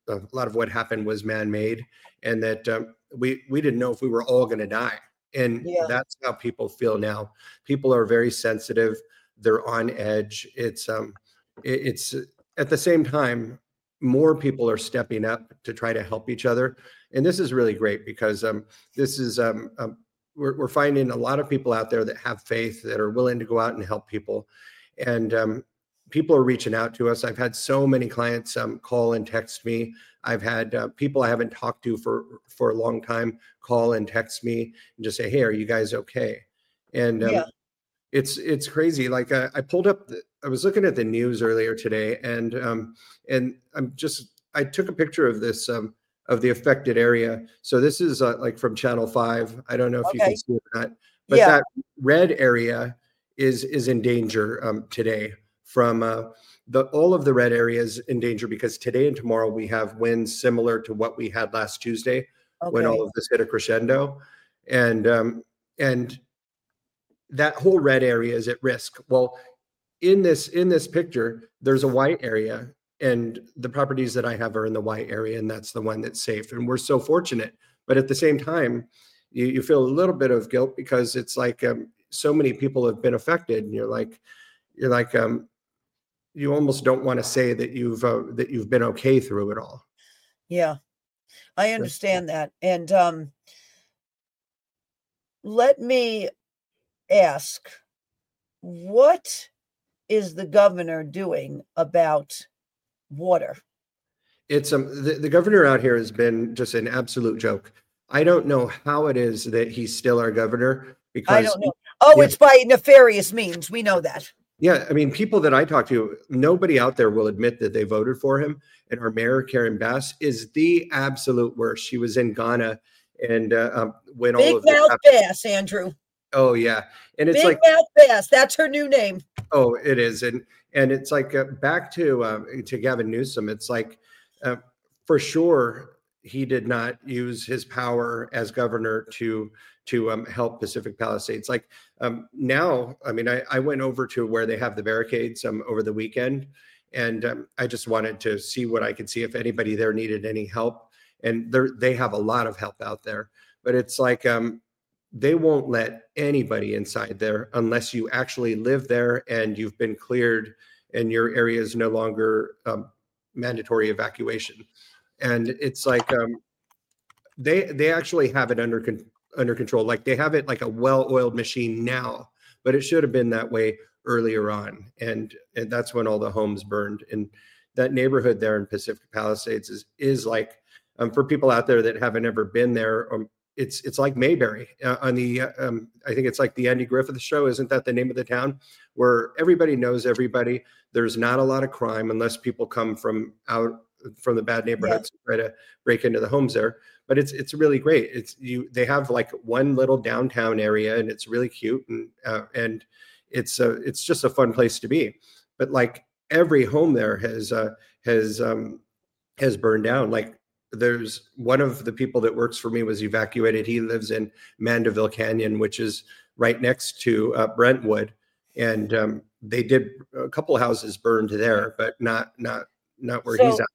a lot of what happened was man-made, and that um, we we didn't know if we were all going to die. And Yeah. that's how people feel now. People are very sensitive. They're on edge. It's um, it, it's at the same time, more people are stepping up to try to help each other, and this is really great because um, this is um, um, we're we're finding a lot of people out there that have faith, that are willing to go out and help people, and um, people are reaching out to us. I've had so many clients um, call and text me. I've had uh, people I haven't talked to for for a long time call and text me and just say, "Hey, are you guys okay?" And um, Yeah. it's it's crazy. Like uh, I pulled up, the, I was looking at the news earlier today, and um, and I'm just I took a picture of this um, of the affected area. So this is uh, like from Channel Five. I don't know if you Okay. can see it or not, but Yeah. that red area is is in danger um, today. From uh, the all of the red areas in danger because today and tomorrow we have winds similar to what we had last Tuesday when Okay. all of this hit a crescendo, and um, and that whole red area is at risk. Well, in this in this picture, there's a white area, and the properties that I have are in the white area, and that's the one that's safe. And we're so fortunate. But at the same time, you, you feel a little bit of guilt because it's like um, so many people have been affected, and you're like, you're like, um, you almost don't want to say that you've uh, that you've been okay through it all. Yeah. I understand that. And um, let me ask, what is the governor doing about water? It's um the, the governor out here has been just an absolute joke. I don't know how it is that he's still our governor because I don't know. Oh, yeah, it's by nefarious means. We know that. yeah, I mean, people that I talk to, nobody out there will admit that they voted for him. And our mayor, Karen Bass, is the absolute worst. She was in Ghana, and uh, um, when all Big of this Mouth happened, Bass, Andrew. oh yeah, and it's Big like, Mouth Bass. That's her new name. oh, it is, and and it's like uh, back to uh, to Gavin Newsom. It's like uh, for sure he did not use his power as governor to to um, help Pacific Palisades. Like um, now, I mean, I, I went over to where they have the barricades um, over the weekend, and um, I just wanted to see what I could see if anybody there needed any help. And they they have a lot of help out there, but it's like um, they won't let anybody inside there unless you actually live there and you've been cleared and your area is no longer um, mandatory evacuation. And it's like um, they they actually have it under control under control. Like they have it like a well-oiled machine now, but it should have been that way earlier on. And, and that's when all the homes burned. And that neighborhood there in Pacific Palisades is, is like, um, for people out there that haven't ever been there, um, it's, it's like Mayberry uh, on the, uh, um, I think it's like the Andy Griffith Show. Isn't that the name of the town where everybody knows everybody? There's not a lot of crime unless people come from out from the bad neighborhoods to try to break into the homes there. But it's it's really great. It's you. They have like one little downtown area, and it's really cute, and uh, and it's uh, it's just a fun place to be. But like every home there has uh, has um, has burned down. Like there's one of the people that works for me was evacuated. He lives in Mandeville Canyon, which is right next to uh, Brentwood, and um, they did a couple houses burned there, but not not not where So- he's at.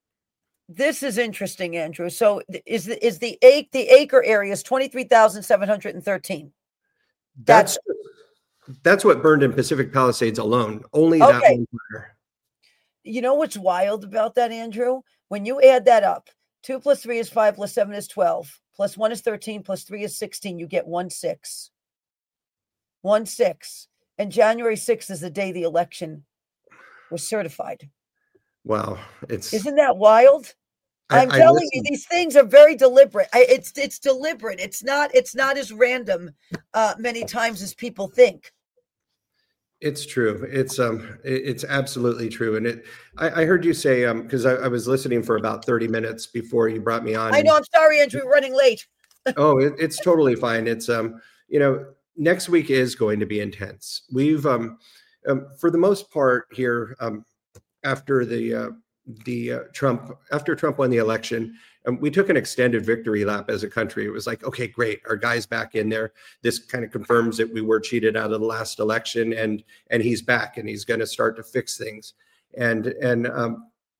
This is interesting, Andrew. So is the is the acre the acre area is twenty-three thousand seven hundred thirteen. That's that's what burned in Pacific Palisades alone. Only that Okay. one fire. You know what's wild about that, Andrew? When you add that up, two plus three is five, plus seven is twelve, plus one is thirteen, plus three is sixteen. You get one six. One six. And January sixth is the day the election was certified. Wow, it's Isn't that wild? I- I'm I telling you, listened- these things are very deliberate. I, it's it's deliberate. It's not it's not as random uh, many times as people think. It's true. It's um, it- it's absolutely true. And it, I, I heard you say um, because I, I was listening for about thirty minutes before you brought me on. I know. I'm sorry, Andrew. We're running late. Oh, it, it's totally fine. It's um, you know, next week is going to be intense. We've um, um for the most part here um, after the uh, the uh, Trump after Trump won the election, um, we took an extended victory lap as a country. It was like, okay, great, our guy's back in there. This kind of confirms that we were cheated out of the last election, and and he's back, and he's going to start to fix things. And and um,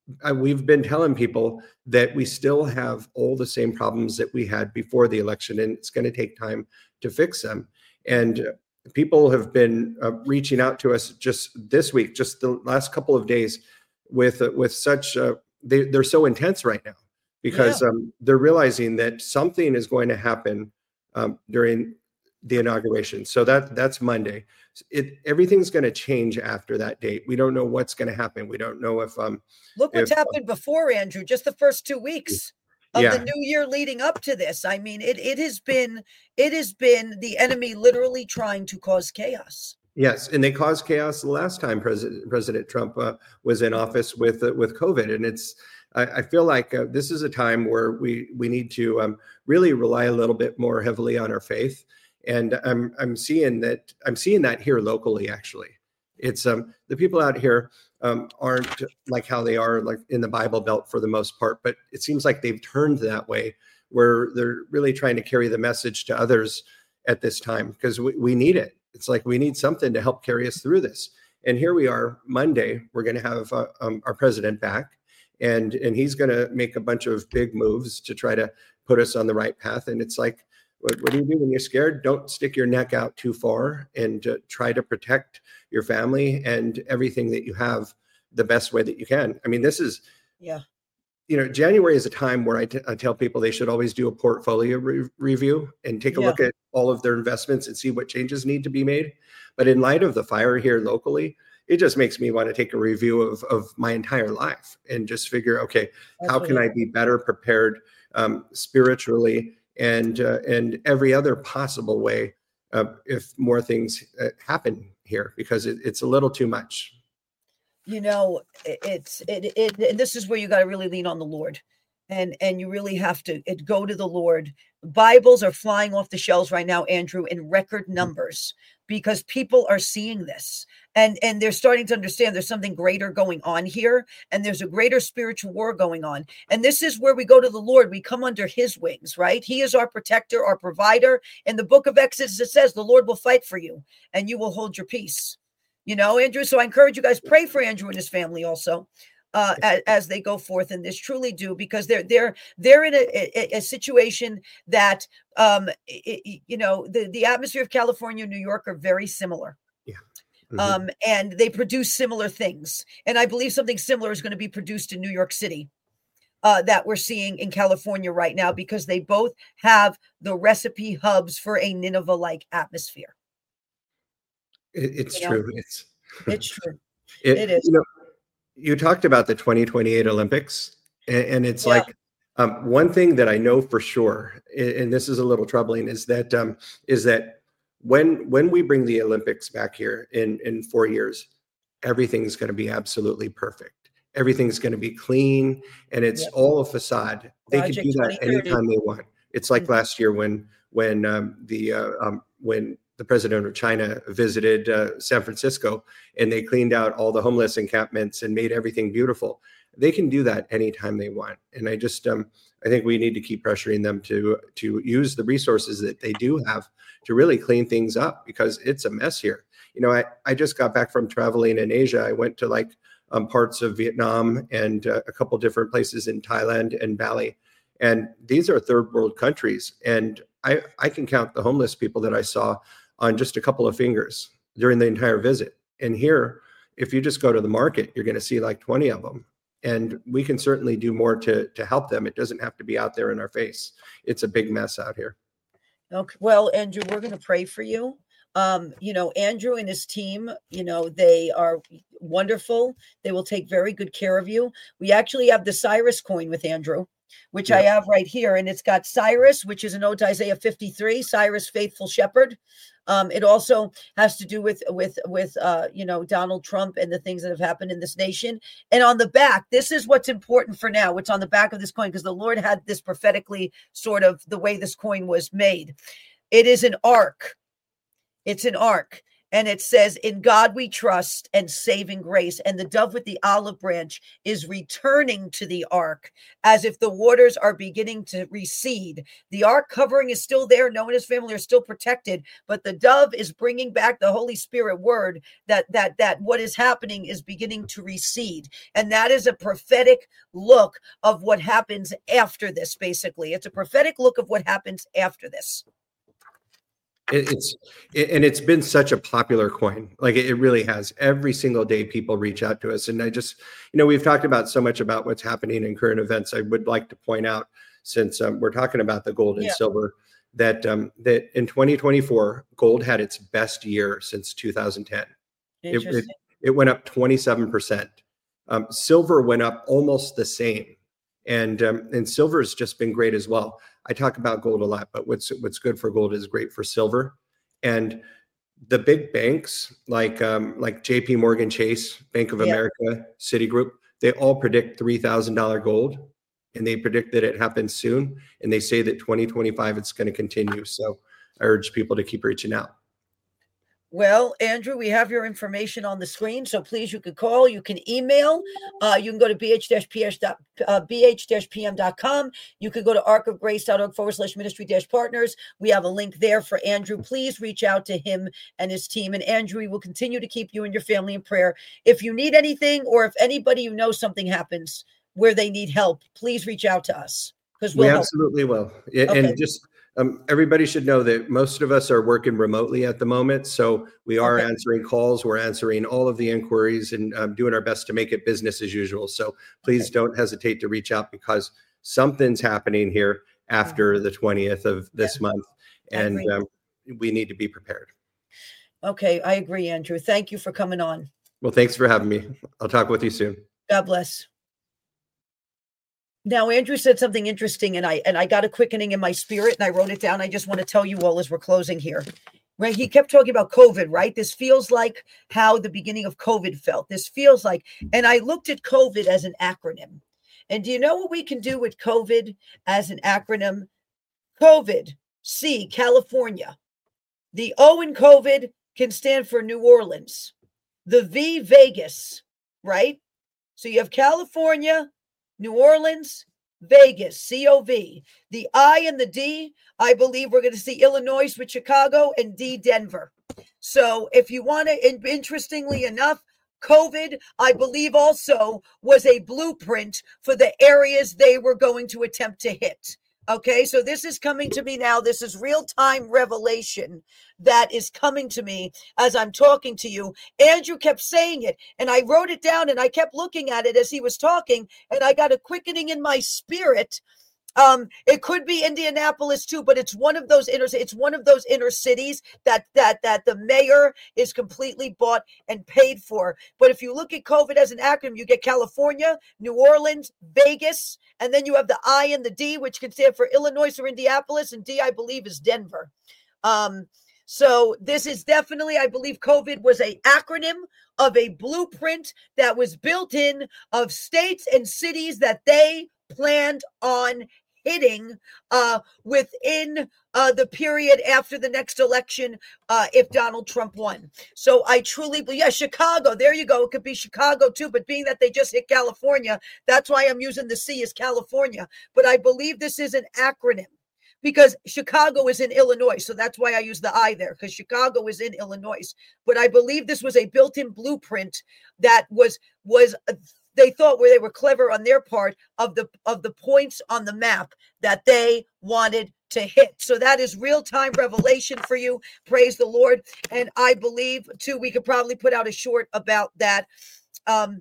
uh, we've been telling people that we still have all the same problems that we had before the election, and it's going to take time to fix them. And uh, people have been uh, reaching out to us just this week, just the last couple of days, with uh, with such uh, they, they're so intense right now because yeah. um, they're realizing that something is going to happen um, during the inauguration. So that that's Monday. It everything's going to change after that date. We don't know what's going to happen. We don't know if um look what's if, happened before, Andrew. Just the first two weeks of yeah. the new year leading up to this. I mean, it it has been it has been the enemy literally trying to cause chaos. Yes, and they caused chaos the last time President President Trump uh, was in office with uh, with COVID, and it's. I, I feel like uh, this is a time where we we need to um, really rely a little bit more heavily on our faith. And I'm I'm seeing that I'm seeing that here locally. Actually, it's um the people out here um, aren't like how they are like in the Bible Belt for the most part, but it seems like they've turned that way, where they're really trying to carry the message to others at this time because we, we need it. It's like we need something to help carry us through this. And here we are, Monday. We're going to have uh, um, our president back, and and he's going to make a bunch of big moves to try to put us on the right path. And it's like. What, what do you do when you're scared? Don't stick your neck out too far and uh, try to protect your family and everything that you have the best way that you can. I mean, this is, yeah, you know, January is a time where I, t- I tell people they should always do a portfolio re- review and take a yeah. look at all of their investments and see what changes need to be made. But in light of the fire here locally, it just makes me want to take a review of, of my entire life and just figure, okay, Absolutely. How can I be better prepared um, spiritually and uh, and every other possible way uh, if more things uh, happen here, because it, it's a little too much. You know, it's it, it and this is where you got to really lean on the Lord, and and you really have to it, go to the Lord. Bibles are flying off the shelves right now, Andrew, in record numbers because people are seeing this. And, and they're starting to understand there's something greater going on here, and there's a greater spiritual war going on. And this is where we go to the Lord. We come under his wings, right? He is our protector, our provider. In the book of Exodus, it says the Lord will fight for you and you will hold your peace. You know, Andrew, so I encourage you guys, pray for Andrew and his family also uh, as, as they go forth in this. Truly do, because they're they're they're in a, a, a situation that, um, it, you know, the, the atmosphere of California and New York are very similar. Yeah. Mm-hmm. Um, and they produce similar things. And I believe something similar is going to be produced in New York City uh, that we're seeing in California right now, because they both have the recipe hubs for a Nineveh-like atmosphere. It, it's you true. Know? It's it's true. It, it is. You know, you talked about the twenty twenty-eight Olympics, and, and it's yeah. like um, one thing that I know for sure, and this is a little troubling, is that um, is that When when we bring the Olympics back here in, in four years, everything's going to be absolutely perfect. Everything's going to be clean, and it's yep. all a facade. They Project can do that anytime they want. It's like mm-hmm. last year when when um, the uh, um, when the president of China visited uh, San Francisco, and they cleaned out all the homeless encampments and made everything beautiful. They can do that anytime they want, and I just um, I think we need to keep pressuring them to to use the resources that they do have to really clean things up, because it's a mess here. You know, I, I just got back from traveling in Asia. I went to like um, parts of Vietnam and uh, a couple different places in Thailand and Bali. And these are third world countries. And I, I can count the homeless people that I saw on just a couple of fingers during the entire visit. And here, if you just go to the market, you're going to see like twenty of them. And we can certainly do more to, to help them. It doesn't have to be out there in our face. It's a big mess out here. Okay. Well, Andrew, we're going to pray for you. Um, you know, Andrew and his team, you know, they are wonderful. They will take very good care of you. We actually have the Cyrus coin with Andrew, which yeah. I have right here. And it's got Cyrus, which is an ode to Isaiah fifty-three, Cyrus, faithful shepherd. Um, it also has to do with, with, with, uh, you know, Donald Trump and the things that have happened in this nation. And on the back, this is what's important for now. What's on the back of this coin, because the Lord had this prophetically sort of the way this coin was made. It is an ark. It's an ark. And it says, in God we trust and saving grace. And the dove with the olive branch is returning to the ark as if the waters are beginning to recede. The ark covering is still there. Noah and his family are still protected, but the dove is bringing back the Holy Spirit word that, that, that what is happening is beginning to recede. And that is a prophetic look of what happens after this, basically. It's a prophetic look of what happens after this. It, it's it, and it's been such a popular coin. Like it, it really has. Every single day people reach out to us. And I just, you know, we've talked about so much about what's happening in current events. I would like to point out, since um, we're talking about the gold and yeah. silver, that um, that in twenty twenty-four, gold had its best year since two thousand ten. It, it, it went up twenty-seven percent. Um, silver went up almost the same. And um, and silver has just been great as well. I talk about gold a lot, but what's what's good for gold is great for silver. And the big banks like um, like J P Morgan Chase, Bank of yeah. America, Citigroup, they all predict three thousand dollars gold, and they predict that it happens soon. And they say that twenty twenty-five it's going to continue. So I urge people to keep reaching out. Well, Andrew, we have your information on the screen, so please, you can call, you can email, uh, you can go to b h dash p m dot com. You can go to arkofgrace.org forward slash ministry dash partners. We have a link there for Andrew. Please reach out to him and his team. And Andrew, we will continue to keep you and your family in prayer. If you need anything, or if anybody you know something happens where they need help, please reach out to us. Because we'll we absolutely help. will. And okay. just Um, everybody should know that most of us are working remotely at the moment. So we are okay. answering calls. We're answering all of the inquiries and um, doing our best to make it business as usual. So please okay. don't hesitate to reach out, because something's happening here after mm-hmm. the twentieth of this yeah. month. And um, we need to be prepared. Okay. I agree, Andrew. Thank you for coming on. Well, thanks for having me. I'll talk with you soon. God bless. Now, Andrew said something interesting, and I and I got a quickening in my spirit, and I wrote it down. I just want to tell you all as we're closing here. Right? He kept talking about COVID, right? This feels like how the beginning of COVID felt. This feels like, and I looked at COVID as an acronym. And do you know what we can do with COVID as an acronym? COVID, C, California. The O in COVID can stand for New Orleans. The V, Vegas, right? So you have California, New Orleans, Vegas, C O V. The I and the D, I believe we're going to see Illinois with Chicago, and D, Denver. So if you want to, interestingly enough, COVID, I believe also was a blueprint for the areas they were going to attempt to hit. Okay, so this is coming to me now. This is real-time revelation that is coming to me as I'm talking to you. Andrew kept saying it, and I wrote it down, and I kept looking at it as he was talking, and I got a quickening in my spirit. Um, it could be Indianapolis too, but it's one of those inner, it's one of those inner cities that that that the mayor is completely bought and paid for. But if you look at COVID as an acronym, you get California, New Orleans, Vegas, and then you have the I and the D, which can stand for Illinois or Indianapolis, and D, I believe, is Denver. Um, so this is definitely, I believe, COVID was a acronym of a blueprint that was built in of states and cities that they planned on hitting uh, within uh, the period after the next election uh, if Donald Trump won. So I truly believe, yeah, Chicago, there you go. It could be Chicago too, but being that they just hit California, that's why I'm using the C as California. But I believe this is an acronym because Chicago is in Illinois. So that's why I use the I there, because Chicago is in Illinois. But I believe this was a built-in blueprint that was was uh, they thought where they were clever on their part of the of the points on the map that they wanted to hit. So that is real-time revelation for you. Praise the Lord. And I believe too, we could probably put out a short about that um,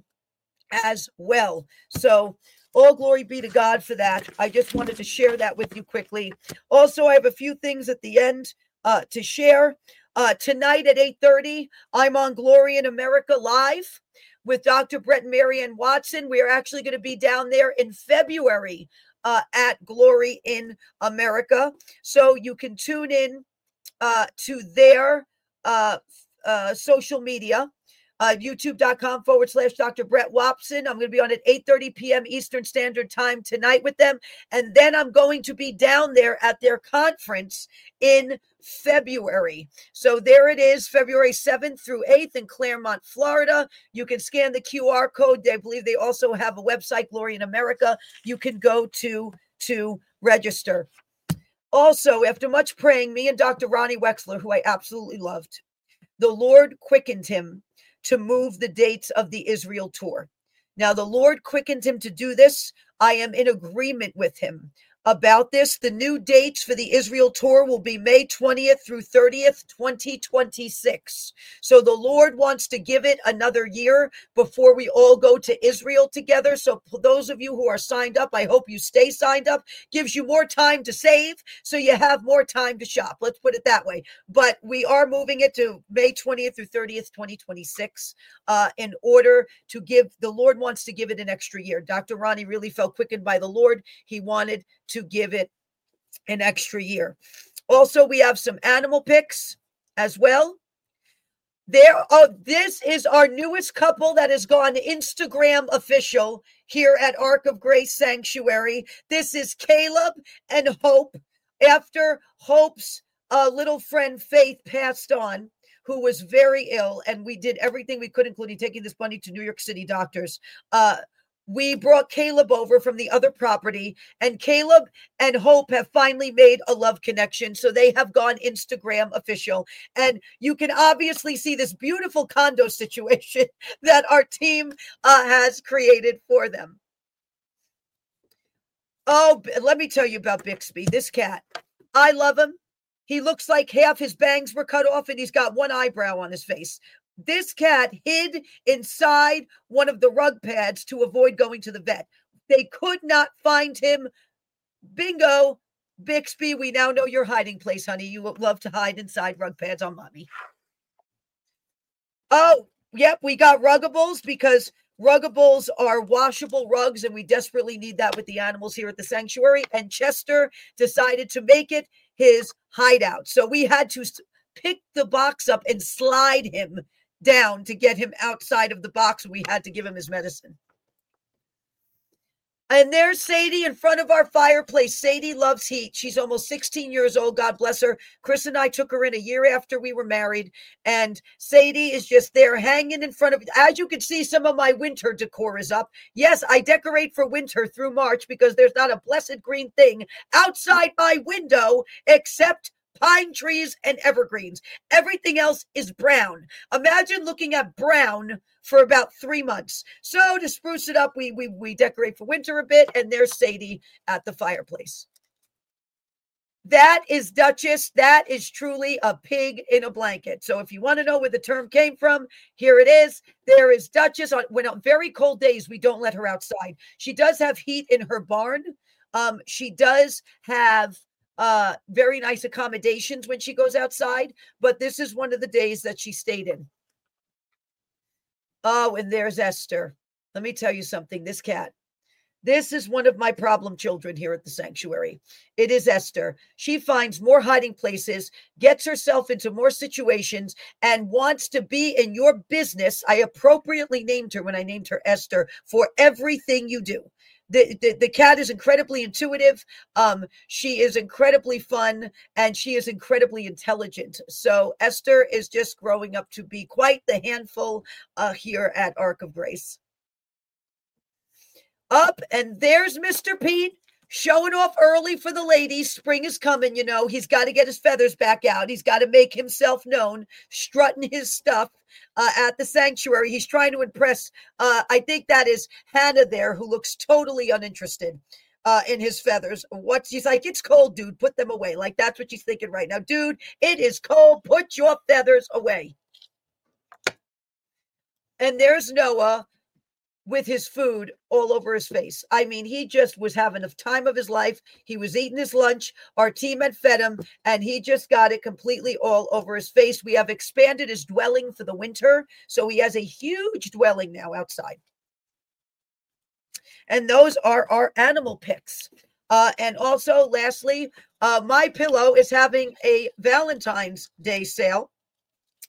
as well. So all glory be to God for that. I just wanted to share that with you quickly. Also, I have a few things at the end uh, to share. Uh, tonight at eight thirty, I'm on Glory in America Live with Doctor Brett and Marianne Watson. We are actually going to be down there in February uh, at Glory in America. So you can tune in uh, to their uh, uh, social media, uh, youtube.com forward slash Dr. Brett Watson. I'm going to be on at eight thirty p.m. Eastern Standard Time tonight with them. And then I'm going to be down there at their conference in February. So there it is, February seventh through eighth in Claremont, Florida. You can scan the Q R code. I believe they also have a website, Glory in America, you can go to to register. Also, after much praying, me and Doctor Ronnie Wexler, who I absolutely loved, the Lord quickened him to move the dates of the Israel tour. Now, the Lord quickened him to do this. I am in agreement with him about this. The new dates for the Israel tour will be May twentieth through thirtieth, twenty twenty-six. So the Lord wants to give it another year before we all go to Israel together. So for those of you who are signed up, I hope you stay signed up. Gives you more time to save, so you have more time to shop. Let's put it that way. But we are moving it to May twentieth through thirtieth, twenty twenty-six, uh, in order to give, the Lord wants to give it an extra year. Doctor Ronnie really felt quickened by the Lord. He wanted to give it an extra year. Also, we have some animal pics as well. There are, this is our newest couple that has gone Instagram official here at Ark of Grace Sanctuary. This is Caleb and Hope. After Hope's uh, little friend Faith passed on, who was very ill, and we did everything we could, including taking this bunny to New York City doctors. Uh, we brought Caleb over from the other property, and Caleb and Hope have finally made a love connection. So they have gone Instagram official. And you can obviously see this beautiful condo situation that our team uh, has created for them. Oh, let me tell you about Bixby, this cat. I love him. He looks like half his bangs were cut off and he's got one eyebrow on his face. This cat hid inside one of the rug pads to avoid going to the vet. They could not find him. Bingo, Bixby, we now know your hiding place, honey. You love to hide inside rug pads on mommy. Oh, yep, we got Ruggables because Ruggables are washable rugs, and we desperately need that with the animals here at the sanctuary. And Chester decided to make it his hideout. So we had to pick the box up and slide him down to get him outside of the box. We had to give him his medicine. And there's Sadie in front of our fireplace. Sadie loves heat. She's almost sixteen years old. God bless her. Chris and I took her in a year after we were married. And Sadie is just there hanging in front of, as you can see, some of my winter decor is up. Yes, I decorate for winter through March because there's not a blessed green thing outside my window except pine trees and evergreens. Everything else is brown. Imagine looking at brown for about three months. So to spruce it up, we we we decorate for winter a bit, and there's Sadie at the fireplace. That is Duchess. That is truly a pig in a blanket. So if you want to know where the term came from, here it is. There is Duchess. On when on very cold days, we don't let her outside. She does have heat in her barn. Um, she does have uh very nice accommodations when she goes outside, but this is one of the days that she stayed in. Oh, and there's Esther. Let me tell you something. This cat, this is one of my problem children here at the sanctuary. It is Esther. She finds more hiding places, gets herself into more situations, and wants to be in your business. I appropriately named her when I named her Esther for everything you do. The, the the cat is incredibly intuitive. Um, she is incredibly fun, and she is incredibly intelligent. So Esther is just growing up to be quite the handful uh, here at Ark of Grace. Up, and there's Mister Pete showing off early for the ladies. Spring is coming, you know. He's got to get his feathers back out. He's got to make himself known, strutting his stuff uh, at the sanctuary. He's trying to impress, uh, I think that is Hannah there, who looks totally uninterested uh, in his feathers. What she's like, it's cold, dude. Put them away. Like, that's what she's thinking right now. Dude, it is cold. Put your feathers away. And there's Noah with his food all over his face. I mean, he just was having a time of his life. He was eating his lunch. Our team had fed him, and he just got it completely all over his face. We have expanded his dwelling for the winter, so he has a huge dwelling now outside. And those are our animal pics. Uh, and also, lastly, uh, My Pillow is having a Valentine's Day sale.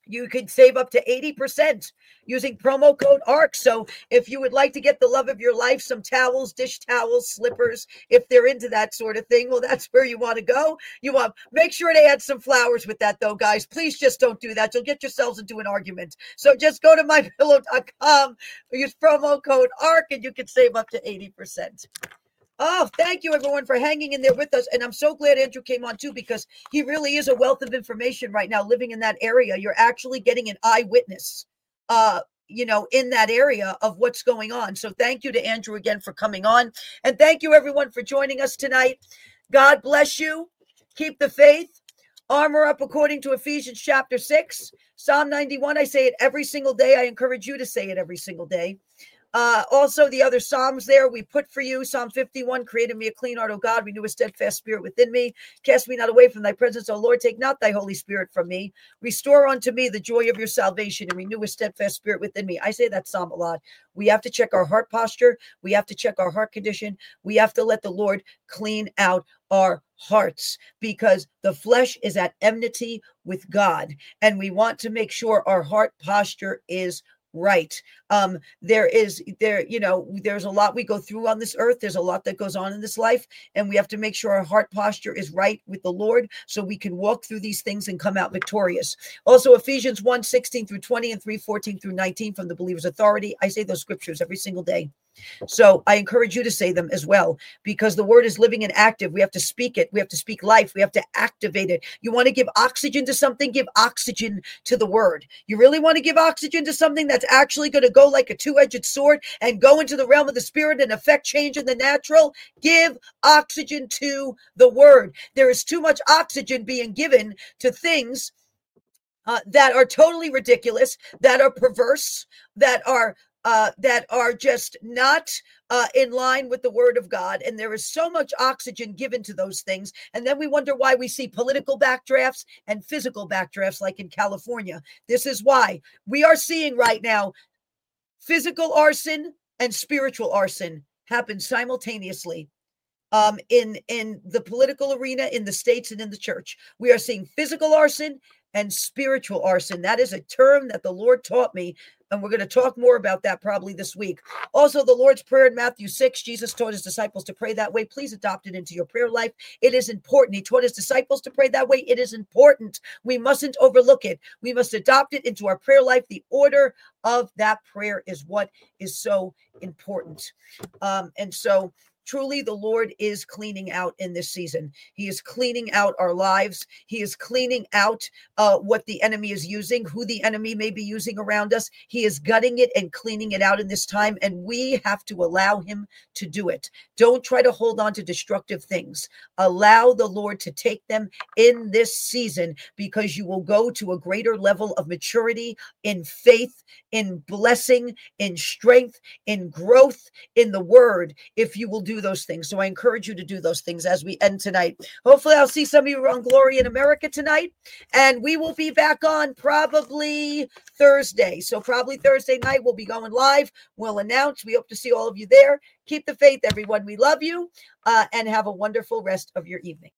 You could save up to eighty percent using promo code A R C. So if you would like to get the love of your life, some towels, dish towels, slippers, if they're into that sort of thing, well, that's where you want to go. You want make sure they add some flowers with that, though, guys. Please just don't do that. You'll get yourselves into an argument. So just go to my pillow dot com, use promo code A R C, and you can save up to eighty percent. Oh, thank you, everyone, for hanging in there with us. And I'm so glad Andrew came on, too, because he really is a wealth of information right now living in that area. You're actually getting an eyewitness, uh, you know, in that area of what's going on. So thank you to Andrew again for coming on. And thank you, everyone, for joining us tonight. God bless you. Keep the faith. Armor up according to Ephesians chapter six. Psalm ninety-one, I say it every single day. I encourage you to say it every single day. Uh, also, the other Psalms there we put for you. Psalm fifty-one, created me a clean heart, O God, renew a steadfast spirit within me. Cast me not away from thy presence, O Lord. Take not thy Holy Spirit from me. Restore unto me the joy of your salvation and renew a steadfast spirit within me. I say that Psalm a lot. We have to check our heart posture. We have to check our heart condition. We have to let the Lord clean out our hearts, because the flesh is at enmity with God. And we want to make sure our heart posture is right. Um, there is there, you know, there's a lot we go through on this earth. There's a lot that goes on in this life, and we have to make sure our heart posture is right with the Lord so we can walk through these things and come out victorious. Also, Ephesians one, sixteen through twenty and three, fourteen through nineteen from the Believer's Authority. I say those scriptures every single day. So I encourage you to say them as well, because the word is living and active. We have to speak it. We have to speak life. We have to activate it. You want to give oxygen to something, give oxygen to the word. You really want to give oxygen to something that's actually going to go like a two-edged sword and go into the realm of the spirit and affect change in the natural? Give oxygen to the word. There is too much oxygen being given to things uh, that are totally ridiculous, that are perverse, that are Uh, that are just not uh, in line with the word of God. And there is so much oxygen given to those things. And then we wonder why we see political backdrafts and physical backdrafts like in California. This is why we are seeing right now physical arson and spiritual arson happen simultaneously. Um, in, in the political arena, in the states and in the church, we are seeing physical arson and spiritual arson. That is a term that the Lord taught me, and we're going to talk more about that probably this week. Also, the Lord's Prayer in Matthew six, Jesus taught his disciples to pray that way. Please adopt it into your prayer life. It is important. He taught his disciples to pray that way. It is important. We mustn't overlook it. We must adopt it into our prayer life. The order of that prayer is what is so important. Um, and so truly, the Lord is cleaning out in this season. He is cleaning out our lives. He is cleaning out uh, what the enemy is using, who the enemy may be using around us. He is gutting it and cleaning it out in this time, and we have to allow him to do it. Don't try to hold on to destructive things. Allow the Lord to take them in this season, because you will go to a greater level of maturity in faith, in blessing, in strength, in growth, in the word, if you will do those things. So I encourage you to do those things as we end tonight. Hopefully I'll see some of you on Glory in America tonight, and we will be back on probably Thursday. So probably Thursday night we'll be going live. We'll announce. We hope to see all of you there. Keep the faith, everyone. We love you, uh, and have a wonderful rest of your evening.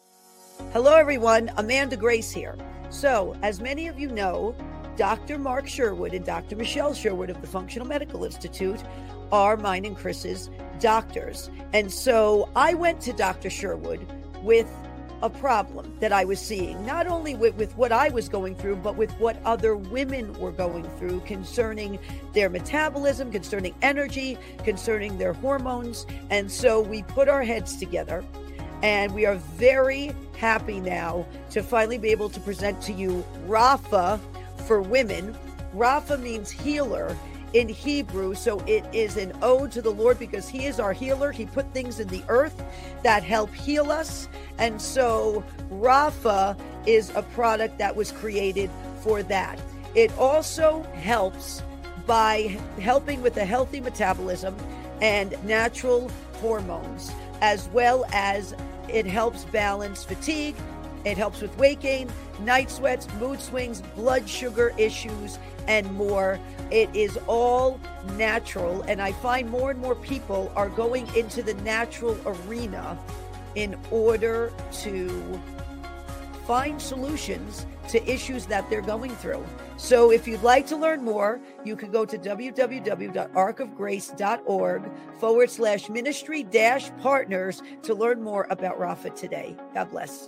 Hello, everyone. Amanda Grace here. So as many of you know, Doctor Mark Sherwood and Doctor Michelle Sherwood of the Functional Medical Institute are mine and Chris's doctors. And so I went to Doctor Sherwood with a problem that I was seeing, not only with, with what I was going through, but with what other women were going through concerning their metabolism, concerning energy, concerning their hormones. And so we put our heads together, and we are very happy now to finally be able to present to you Rapha for women. Rapha means healer in Hebrew, so it is an ode to the Lord, because he is our healer. He put things in the earth that help heal us, and so Rapha is a product that was created for that. It also helps by helping with a healthy metabolism and natural hormones, as well as it helps balance fatigue. It helps with weight gain, night sweats, mood swings, blood sugar issues, and more. It is all natural, and I find more and more people are going into the natural arena in order to find solutions to issues that they're going through. So if you'd like to learn more, you can go to www.arkofgrace.org forward slash ministry dash partners to learn more about Rafa today. God bless.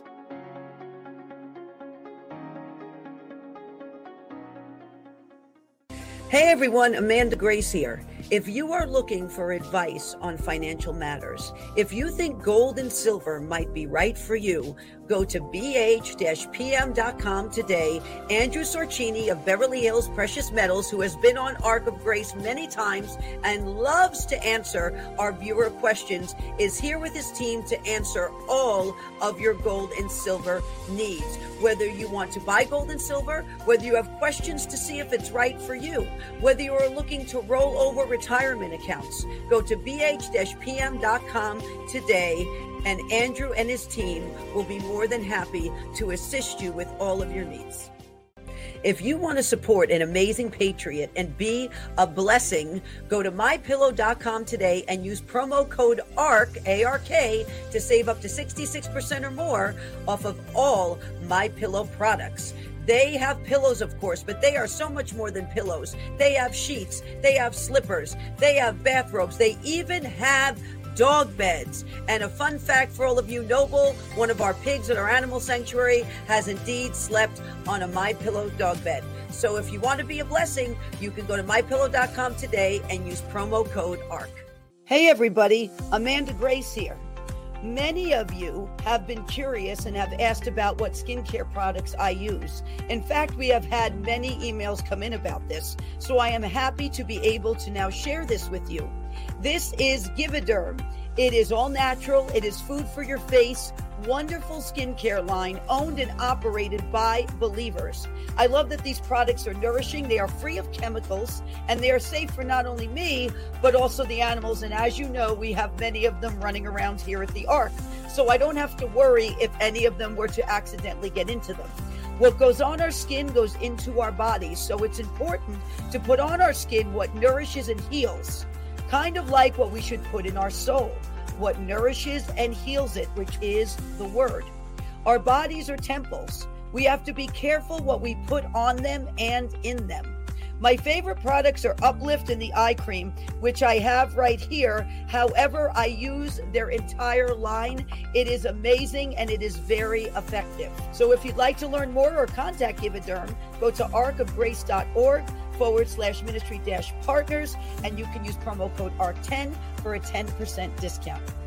Hey everyone, Amanda Grace here. If you are looking for advice on financial matters, if you think gold and silver might be right for you, go to b h dash p m dot com today. Andrew Sorcini of Beverly Hills Precious Metals, who has been on Ark of Grace many times and loves to answer our viewer questions, is here with his team to answer all of your gold and silver needs. Whether you want to buy gold and silver, whether you have questions to see if it's right for you, whether you are looking to roll over retirement accounts, go to b h dash p m dot com today, and Andrew and his team will be more than happy to assist you with all of your needs. If you want to support an amazing patriot and be a blessing, go to my pillow dot com today and use promo code ARK, A R K, to save up to sixty-six percent or more off of all MyPillow products. They have pillows, of course, but they are so much more than pillows. They have sheets, they have slippers, they have bathrobes, they even have dog beds. And a fun fact for all of you, Noble, one of our pigs at our animal sanctuary, has indeed slept on a MyPillow dog bed. So if you want to be a blessing, you can go to my pillow dot com today and use promo code ARK. Hey everybody, Amanda Grace here. Many of you have been curious and have asked about what skincare products I use. In fact, we have had many emails come in about this, so I am happy to be able to now share this with you. This is Givauderm. It is all natural. It is food for your face. Wonderful skincare line owned and operated by believers. I love that these products are nourishing. They are free of chemicals and they are safe for not only me, but also the animals. And as you know, we have many of them running around here at the Ark. So I don't have to worry if any of them were to accidentally get into them. What goes on our skin goes into our bodies. So it's important to put on our skin what nourishes and heals. Kind of like what we should put in our soul, what nourishes and heals it, which is the word. Our bodies are temples. We have to be careful what we put on them and in them. My favorite products are Uplift and the eye cream, which I have right here. However, I use their entire line. It is amazing and it is very effective. So if you'd like to learn more or contact Givauderm, go to arkofgrace.org forward slash ministry dash partners, and you can use promo code A R K ten for a ten percent discount.